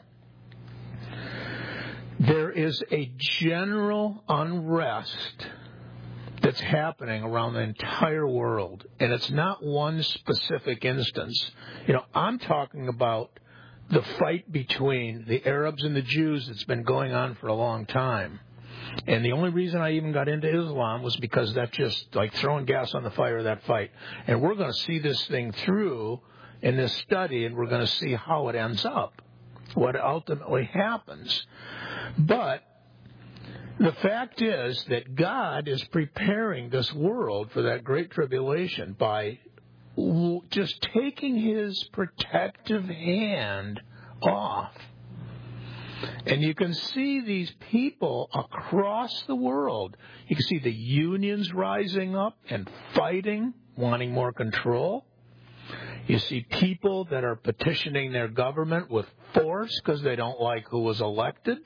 There is a general unrest that's happening around the entire world, and it's not one specific instance. I'm talking about the fight between the Arabs and the Jews that's been going on for a long time. And the only reason I even got into Islam was because that's just like throwing gas on the fire of that fight. And we're going to see this thing through in this study, and we're going to see how it ends up, what ultimately happens. But the fact is that God is preparing this world for that great tribulation by just taking His protective hand off. And you can see these people across the world. You can see the unions rising up and fighting, wanting more control. You see people that are petitioning their government with force because they don't like who was elected.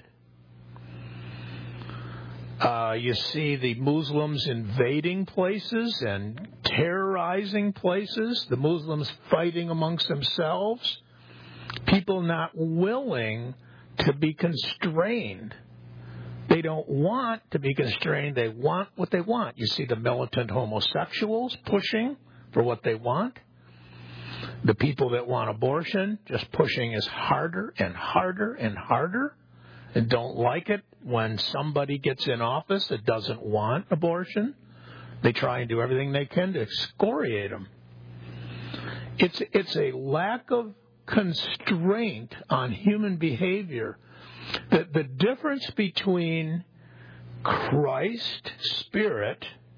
You see the Muslims invading places and terrorizing places, the Muslims fighting amongst themselves, people not willing to be constrained. They don't want to be constrained. They want what they want. You see the militant homosexuals pushing for what they want. The people that want abortion just pushing is harder and harder and harder, and don't like it when somebody gets in office that doesn't want abortion. They try and do everything they can to excoriate them. It's a lack of constraint on human behavior. The difference between Christ, Spirit,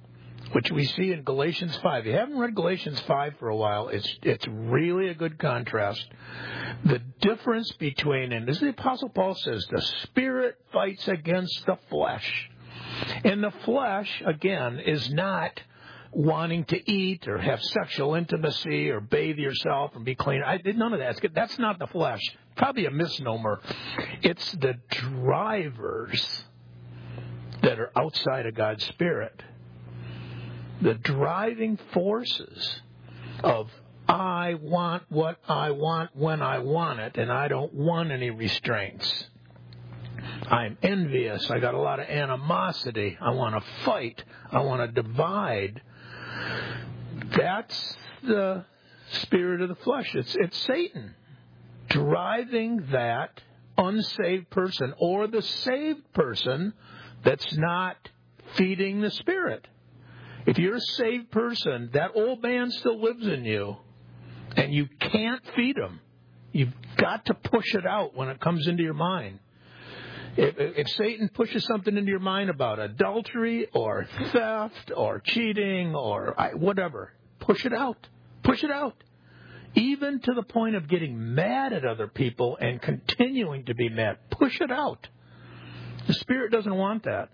which we see in Galatians 5. If you haven't read Galatians 5 for a while, it's really a good contrast. The difference between, and as the Apostle Paul says, the Spirit fights against the flesh. And the flesh, again, is not wanting to eat or have sexual intimacy or bathe yourself and be clean. None of that. That's not the flesh. Probably a misnomer. It's the drivers that are outside of God's Spirit. The driving forces of I want what I want when I want it, and I don't want any restraints. I'm envious. I got a lot of animosity. I want to fight. I want to divide. That's the spirit of the flesh. It's Satan driving that unsaved person or the saved person that's not feeding the Spirit. If you're a saved person, that old man still lives in you, and you can't feed him. You've got to push it out when it comes into your mind. If Satan pushes something into your mind about adultery or theft or cheating or whatever, push it out. Push it out. Even to the point of getting mad at other people and continuing to be mad. Push it out. The Spirit doesn't want that.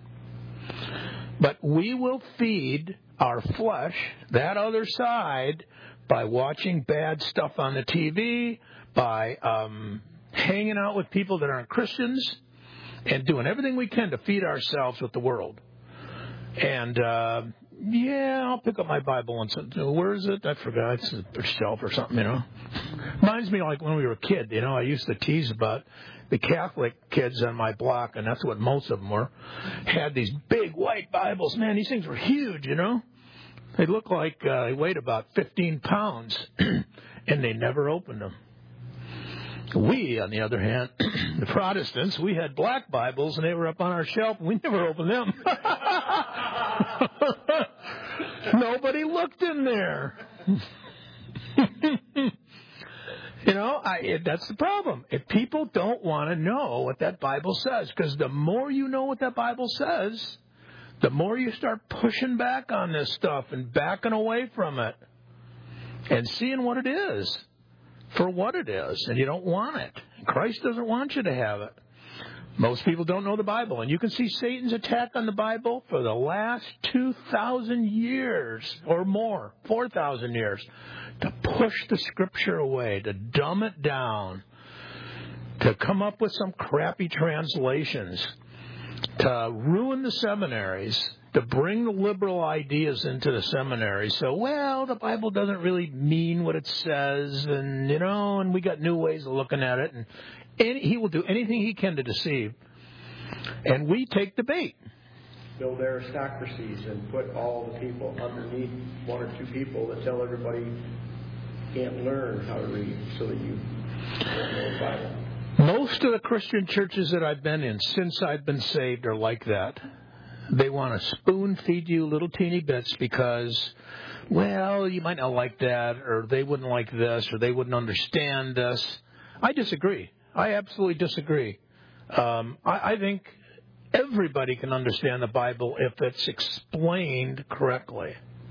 But we will feed our flesh, that other side, by watching bad stuff on the TV, by hanging out with people that aren't Christians, and doing everything we can to feed ourselves with the world. And, I'll pick up my Bible and say, where is it? I forgot. It's a shelf or something, Reminds me like when we were a kid, I used to tease about the Catholic kids on my block, and that's what most of them were, had these big white Bibles. Man, these things were huge, They looked like they weighed about 15 pounds, and they never opened them. We, on the other hand, the Protestants, we had black Bibles, and they were up on our shelf, and we never opened them. Nobody looked in there. That's the problem. If people don't want to know what that Bible says, because the more you know what that Bible says, the more you start pushing back on this stuff and backing away from it and seeing what it is for what it is, and you don't want it. Christ doesn't want you to have it. Most people don't know the Bible, and you can see Satan's attack on the Bible for the last 2,000 years or more, 4,000 years, to push the Scripture away, to dumb it down, to come up with some crappy translations, to ruin the seminaries, to bring the liberal ideas into the seminaries. So, the Bible doesn't really mean what it says, and, and we got new ways of looking at it, and he will do anything he can to deceive. And we take the bait. Build aristocracies and put all the people underneath one or two people that tell everybody can't learn how to read so that you don't know the Bible. Most of the Christian churches that I've been in since I've been saved are like that. They want to spoon feed you little teeny bits because, you might not like that, or they wouldn't like this, or they wouldn't understand this. I disagree. I absolutely disagree. I think everybody can understand the Bible if it's explained correctly.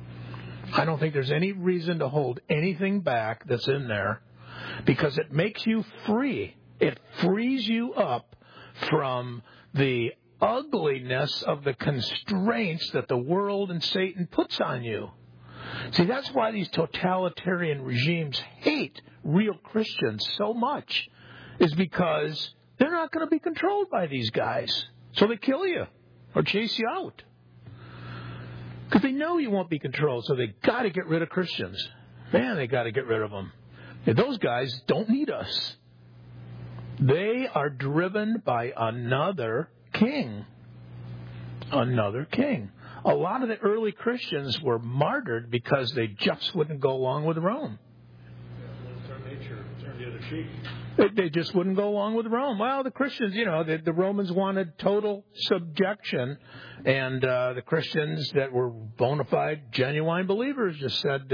I don't think there's any reason to hold anything back that's in there because it makes you free. It frees you up from the ugliness of the constraints that the world and Satan puts on you. See, that's why these totalitarian regimes hate real Christians so much, is because they're not going to be controlled by these guys. So they kill you or chase you out. Because they know you won't be controlled, so they got to get rid of Christians. Man, they got to get rid of them. And those guys don't need us. They are driven by another king. Another king. A lot of the early Christians were martyred because they just wouldn't go along with Rome. It's our nature. Turn the other cheek. They just wouldn't go along with Rome. Well, the Christians, the Romans wanted total subjection, and the Christians that were bona fide, genuine believers just said,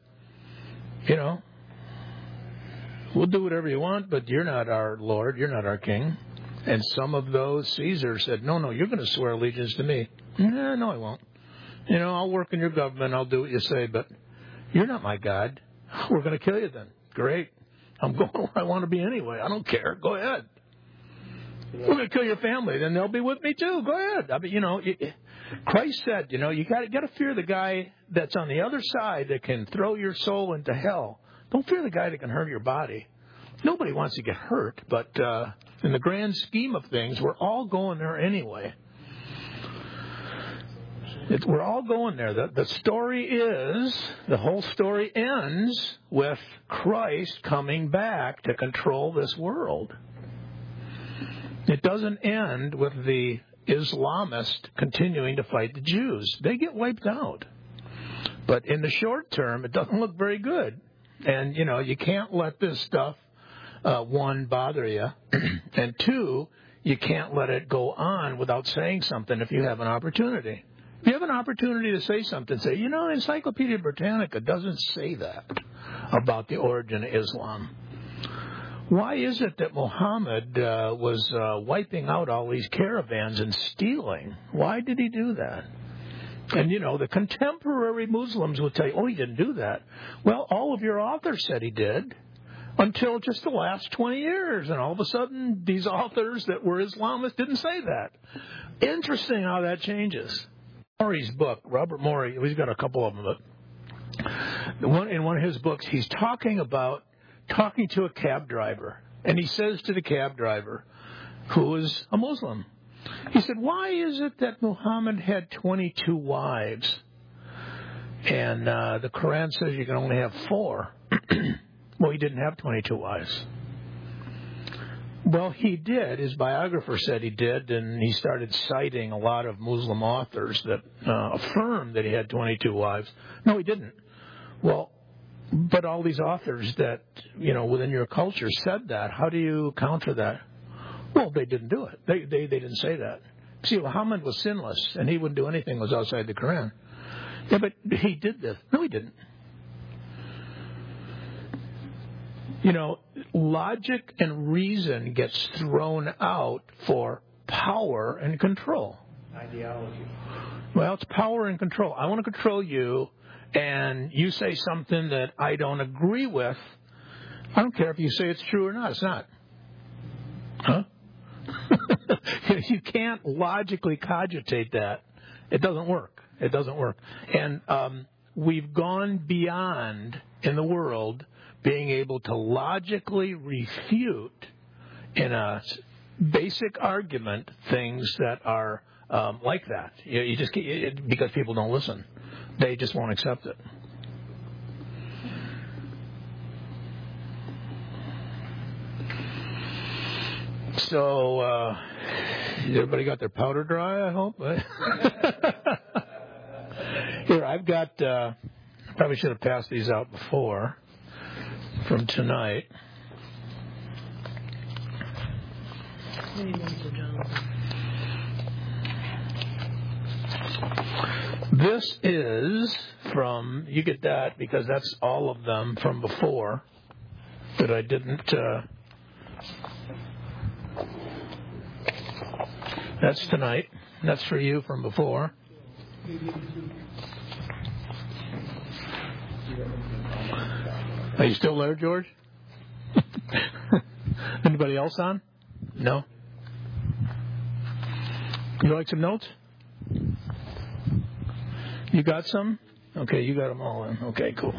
we'll do whatever you want, but you're not our Lord, you're not our king. And some of those, Caesar said, no, you're going to swear allegiance to me. No, I won't. I'll work in your government, I'll do what you say, but you're not my God. We're going to kill you then. Great. I'm going where I want to be anyway. I don't care. Go ahead. We're going to kill your family. Then they'll be with me too. Go ahead. I mean, Christ said, you got to fear the guy that's on the other side that can throw your soul into hell. Don't fear the guy that can hurt your body. Nobody wants to get hurt, but in the grand scheme of things, we're all going there anyway. We're all going there. The story is, the whole story ends with Christ coming back to control this world. It doesn't end with the Islamists continuing to fight the Jews. They get wiped out. But in the short term, it doesn't look very good. And, you can't let this stuff, one, bother you, and two, you can't let it go on without saying something if you have an opportunity. If you have an opportunity to say something, say, Encyclopedia Britannica doesn't say that about the origin of Islam. Why is it that Muhammad was wiping out all these caravans and stealing? Why did he do that? And, the contemporary Muslims would tell you, he didn't do that. Well, all of your authors said he did until just the last 20 years. And all of a sudden, these authors that were Islamists didn't say that. Interesting how that changes. Morey's book, Robert Morey, he's got a couple of them, but in one of his books, he's talking to a cab driver. And he says to the cab driver, who is a Muslim, he said, why is it that Muhammad had 22 wives? And the Quran says you can only have 4. Well, he didn't have 22 wives. Well, he did. His biographer said he did, and he started citing a lot of Muslim authors that affirmed that he had 22 wives. No, he didn't. Well, but all these authors that, within your culture said that, how do you counter that? Well, they didn't do it. They didn't say that. See, Muhammad was sinless, and he wouldn't do anything that was outside the Quran. Yeah, but he did this. No, he didn't. Logic and reason gets thrown out for power and control. Ideology. Well, it's power and control. I want to control you, and you say something that I don't agree with. I don't care if you say it's true or not. It's not. Huh? You can't logically cogitate that. It doesn't work. It doesn't work. And we've gone beyond, in the world, being able to logically refute in a basic argument things that are like that. You just because people don't listen, they just won't accept it. So everybody got their powder dry, I hope. Here, I've got. Probably should have passed these out before. From tonight. This is from, you get that because that's all of them from before that I didn't, that's tonight. That's for you from before. Are you still there, George? Anybody else on? No? You like some notes? You got some? Okay, you got them all in. Okay, cool.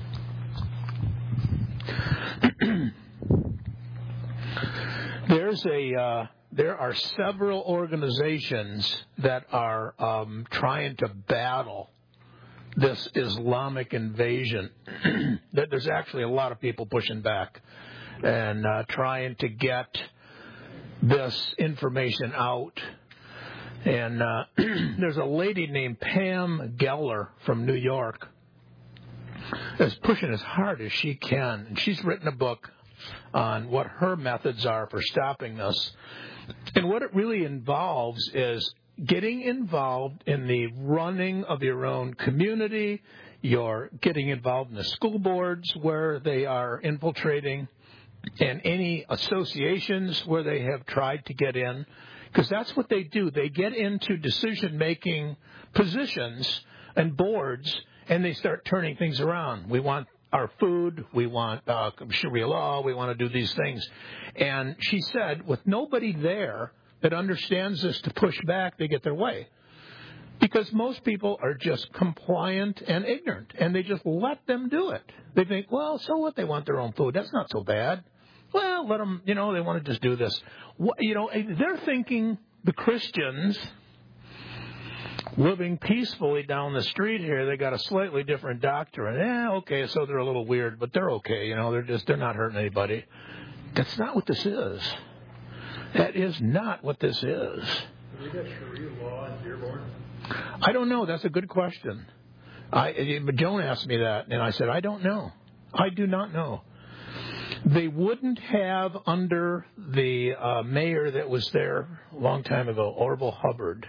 There are several organizations that are trying to battle this Islamic invasion. There's actually a lot of people pushing back and trying to get this information out. And there's a lady named Pam Geller from New York that's pushing as hard as she can. And she's written a book on what her methods are for stopping this. And what it really involves is getting involved in the running of your own community. You're getting involved in the school boards where they are infiltrating and any associations where they have tried to get in. Because that's what they do. They get into decision-making positions and boards, and they start turning things around. We want our food, we want Sharia law, we want to do these things. And she said, with nobody there that understands this to push back, they get their way. Because most people are just compliant and ignorant, and they just let them do it. They think, well, so what? They want their own food. That's not so bad. Well, let them, they want to just do this. They're thinking the Christians living peacefully down the street here, they got a slightly different doctrine. Okay, so they're a little weird, but they're okay. They're not hurting anybody. That's not what this is. That is not what this is. Do we have Sharia law in Dearborn? I don't know. That's a good question. Joan asked me that, and I said, I don't know. I do not know. They wouldn't have, under the mayor that was there a long time ago, Orville Hubbard,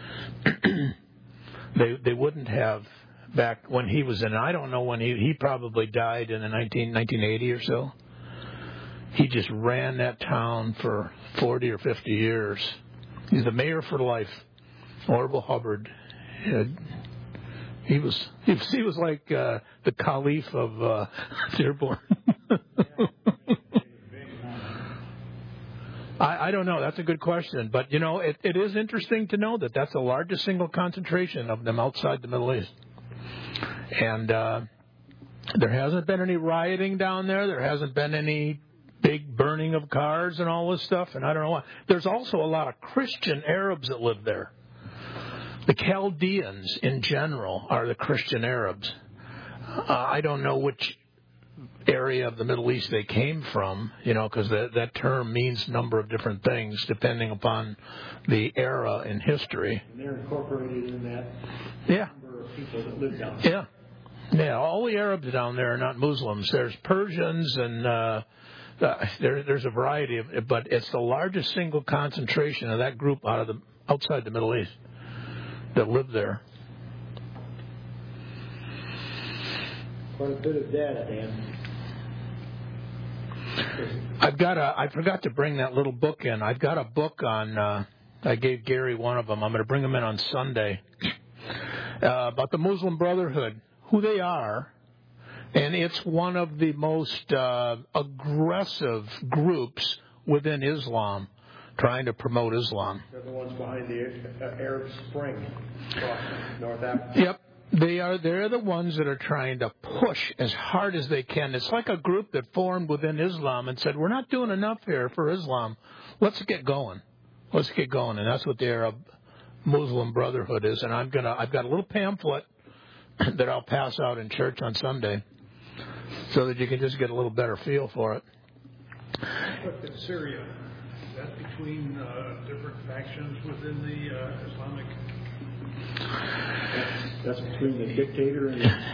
they wouldn't have back when he was in. I don't know when he probably died in the 1980 or so. He just ran that town for 40 or 50 years. He's the mayor for life. Orville Hubbard. He was like the Caliph of Dearborn. I don't know. That's a good question. But, it is interesting to know that that's the largest single concentration of them outside the Middle East. And there hasn't been any rioting down there. There hasn't been any big burning of cars and all this stuff. And I don't know why. There's also a lot of Christian Arabs that live there. The Chaldeans, in general, are the Christian Arabs. I don't know which area of the Middle East they came from, because that term means a number of different things depending upon the era in history. And they're incorporated in that number of people that live down there. Yeah, all the Arabs down there are not Muslims. There's Persians and there's a variety of, but it's the largest single concentration of that group outside the Middle East that live there. Quite a bit of data, Dan. I forgot to bring that little book in. I've got a book on, I gave Gary one of them. I'm going to bring them in on Sunday, about the Muslim Brotherhood, who they are. And it's one of the most aggressive groups within Islam, trying to promote Islam. They're the ones behind the Arab Spring across North Africa. Yep. They're the ones that are trying to push as hard as they can. It's like a group that formed within Islam and said, we're not doing enough here for Islam. Let's get going. And that's what the Arab Muslim Brotherhood is. And I've got a little pamphlet that I'll pass out in church on Sunday so that you can just get a little better feel for it. But in Syria, is that between different factions within the Islamic? That's between the dictator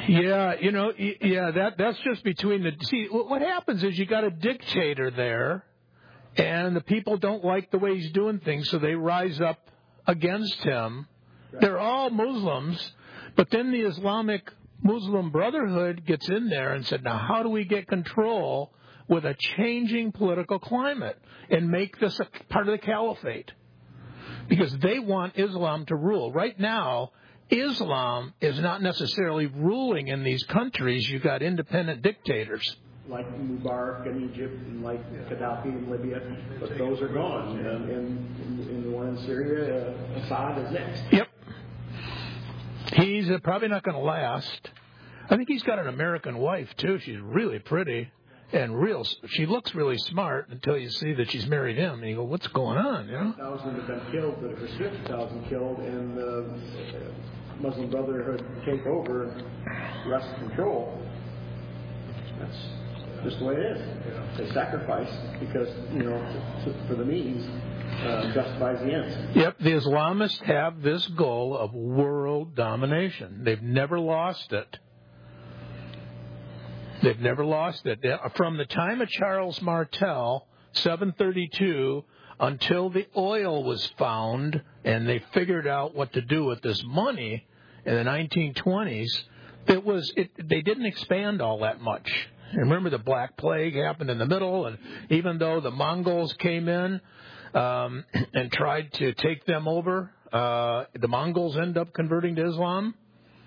and that's just between the. See, what happens is you got a dictator there, and the people don't like the way he's doing things, so they rise up against him. Right. They're all Muslims, but then the Islamic Muslim Brotherhood gets in there and said, now how do we get control with a changing political climate and make this a part of the caliphate? Because they want Islam to rule. Right now, Islam is not necessarily ruling in these countries. You've got independent dictators. Like Mubarak in Egypt and like Gaddafi in Libya. But those are gone. And the one in Syria, Assad is next. Yep. He's probably not going to last. I think he's got an American wife, too. She's really pretty. And she looks really smart until you see that she's married him, and you go, "What's going on?" 1,000 have been killed, but it was 50,000 killed, and the Muslim Brotherhood take over and wrest control. That's just the way it is. They sacrifice because for the means justifies the ends. Yep, the Islamists have this goal of world domination. They've never lost it. They've never lost it. From the time of Charles Martel, 732, until the oil was found and they figured out what to do with this money in the 1920s, they didn't expand all that much. Remember, the Black Plague happened in the middle, and even though the Mongols came in and tried to take them over, the Mongols end up converting to Islam.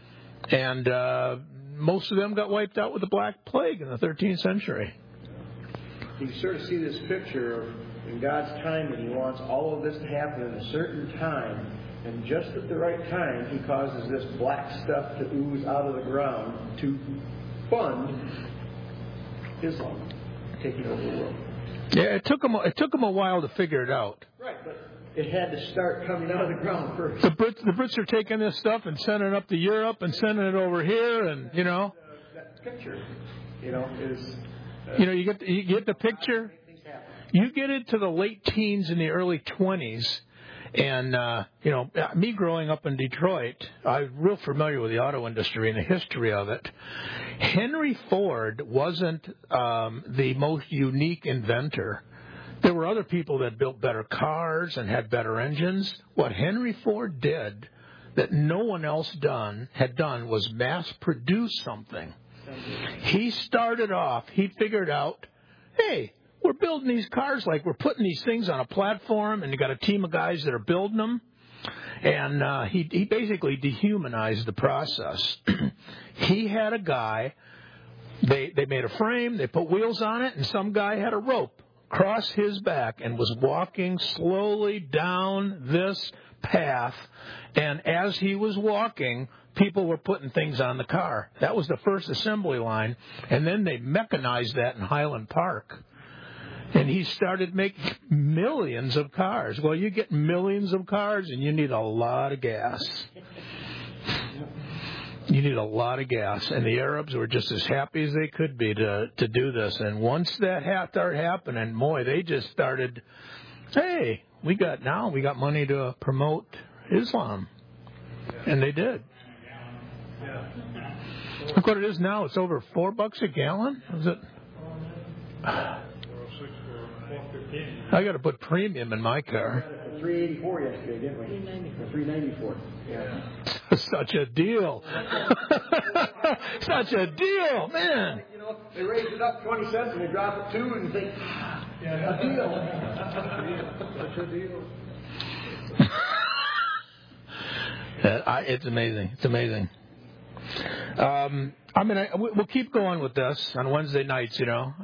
And most of them got wiped out with the Black Plague in the 13th century. You sort of see this picture of in God's timing, He wants all of this to happen at a certain time, and just at the right time, He causes this black stuff to ooze out of the ground to fund Islam taking over the world. Yeah, it took them a while to figure it out. Right, but it had to start coming out of the ground first. The Brits are taking this stuff and sending it up to Europe and sending it over here, and that picture, is. You get the picture. You get into the late teens and the early 20s, and me growing up in Detroit, I'm real familiar with the auto industry and the history of it. Henry Ford wasn't the most unique inventor. There were other people that built better cars and had better engines. What Henry Ford did that no one else had done was mass produce something. He started off, he figured out, hey, we're building these cars like we're putting these things on a platform, and you got a team of guys that are building them. And he basically dehumanized the process. He had a guy, they made a frame, they put wheels on it, and some guy had a rope across his back and was walking slowly down this path. And as he was walking, people were putting things on the car. That was the first assembly line. And then they mechanized that in Highland Park. And he started making millions of cars. Well, you get millions of cars, and you need a lot of gas. You need a lot of gas. And the Arabs were just as happy as they could be to do this. And once that started happening, boy, they just started, hey, we got money to promote Islam. And they did. Look what it is now. It's over $4 a gallon. Is it? I got to put premium in my car. $3.84 yesterday, didn't we? $3.94. Yeah. Such a deal. Such a deal, man. They raise it up 20 cents and they drop it 2 and you think, a deal. Such a deal. It's amazing. It's amazing. We'll keep going with this on Wednesday nights,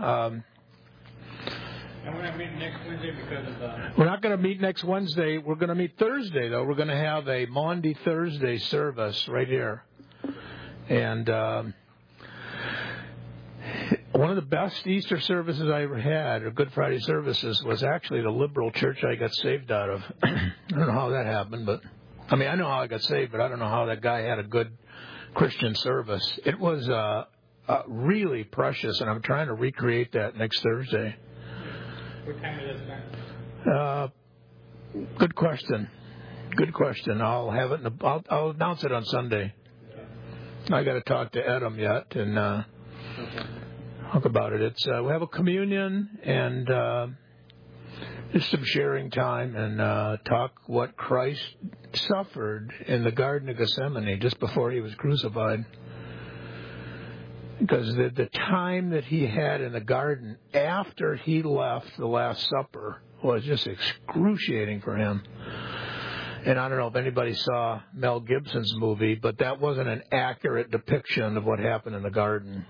And we're not meeting next Wednesday because of the... We're not going to meet next Wednesday. We're going to meet Thursday, though. We're going to have a Maundy Thursday service right here. And one of the best Easter services I ever had, or Good Friday services, was actually the liberal church I got saved out of. I don't know how that happened, but... I know how I got saved, but I don't know how that guy had a good Christian service. It was really precious, and I'm trying to recreate that next Thursday. What time is it start? Good question. I'll have it. I'll announce it on Sunday. I got to talk to Adam yet and talk about it. It's we have a communion and just some sharing time and talk what Christ suffered in the Garden of Gethsemane just before he was crucified. Because the time that he had in the garden after he left the Last Supper was just excruciating for him. And I don't know if anybody saw Mel Gibson's movie, but that wasn't an accurate depiction of what happened in the garden.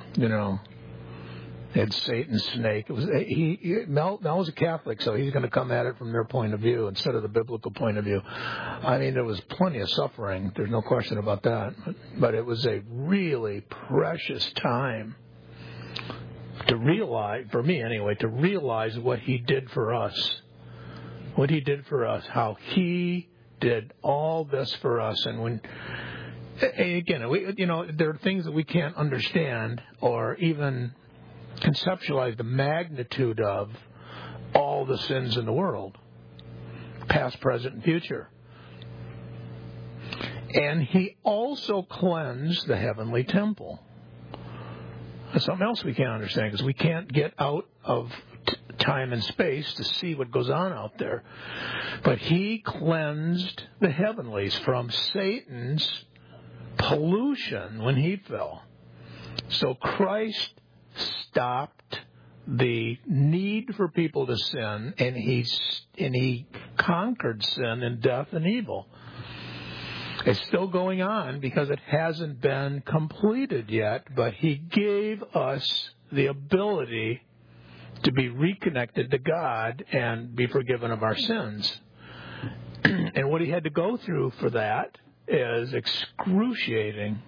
Had Satan's snake. It was Mel was a Catholic, so he's going to come at it from their point of view instead of the biblical point of view. There was plenty of suffering. There's no question about that. But it was a really precious time to realize, for me anyway, to realize what he did for us. What he did for us. How he did all this for us. And again, there are things that we can't understand or even conceptualize the magnitude of all the sins in the world, past, present, and future. And he also cleansed the heavenly temple. That's something else we can't understand because we can't get out of time and space to see what goes on out there. But he cleansed the heavenlies from Satan's pollution when he fell. So Christ stopped the need for people to sin, and he conquered sin and death and evil. It's still going on because it hasn't been completed yet, but He gave us the ability to be reconnected to God and be forgiven of our sins. And what He had to go through for that is excruciating.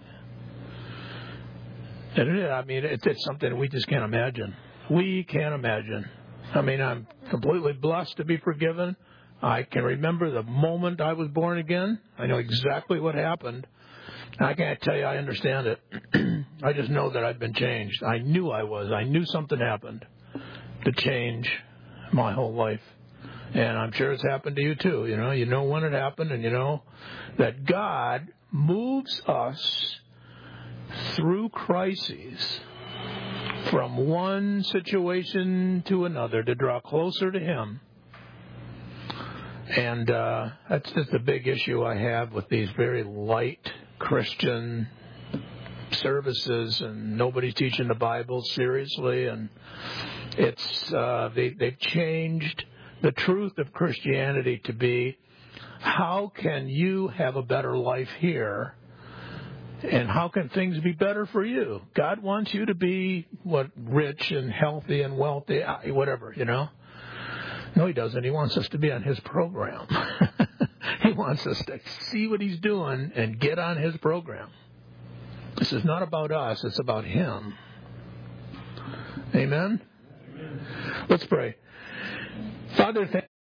And it's something we just can't imagine. We can't imagine. I'm completely blessed to be forgiven. I can remember the moment I was born again. I know exactly what happened. I can't tell you I understand it. I just know that I've been changed. I knew I was. I knew something happened to change my whole life. And I'm sure it's happened to you too. You know when it happened, and you know that God moves us through crises from one situation to another to draw closer to Him. And that's just a big issue I have with these very light Christian services, and nobody's teaching the Bible seriously, and it's they've changed the truth of Christianity to be, how can you have a better life here, and how can things be better for you? God wants you to be rich and healthy and wealthy, whatever, No, He doesn't. He wants us to be on His program. He wants us to see what He's doing and get on His program. This is not about us. It's about Him. Amen? Let's pray. Father, thank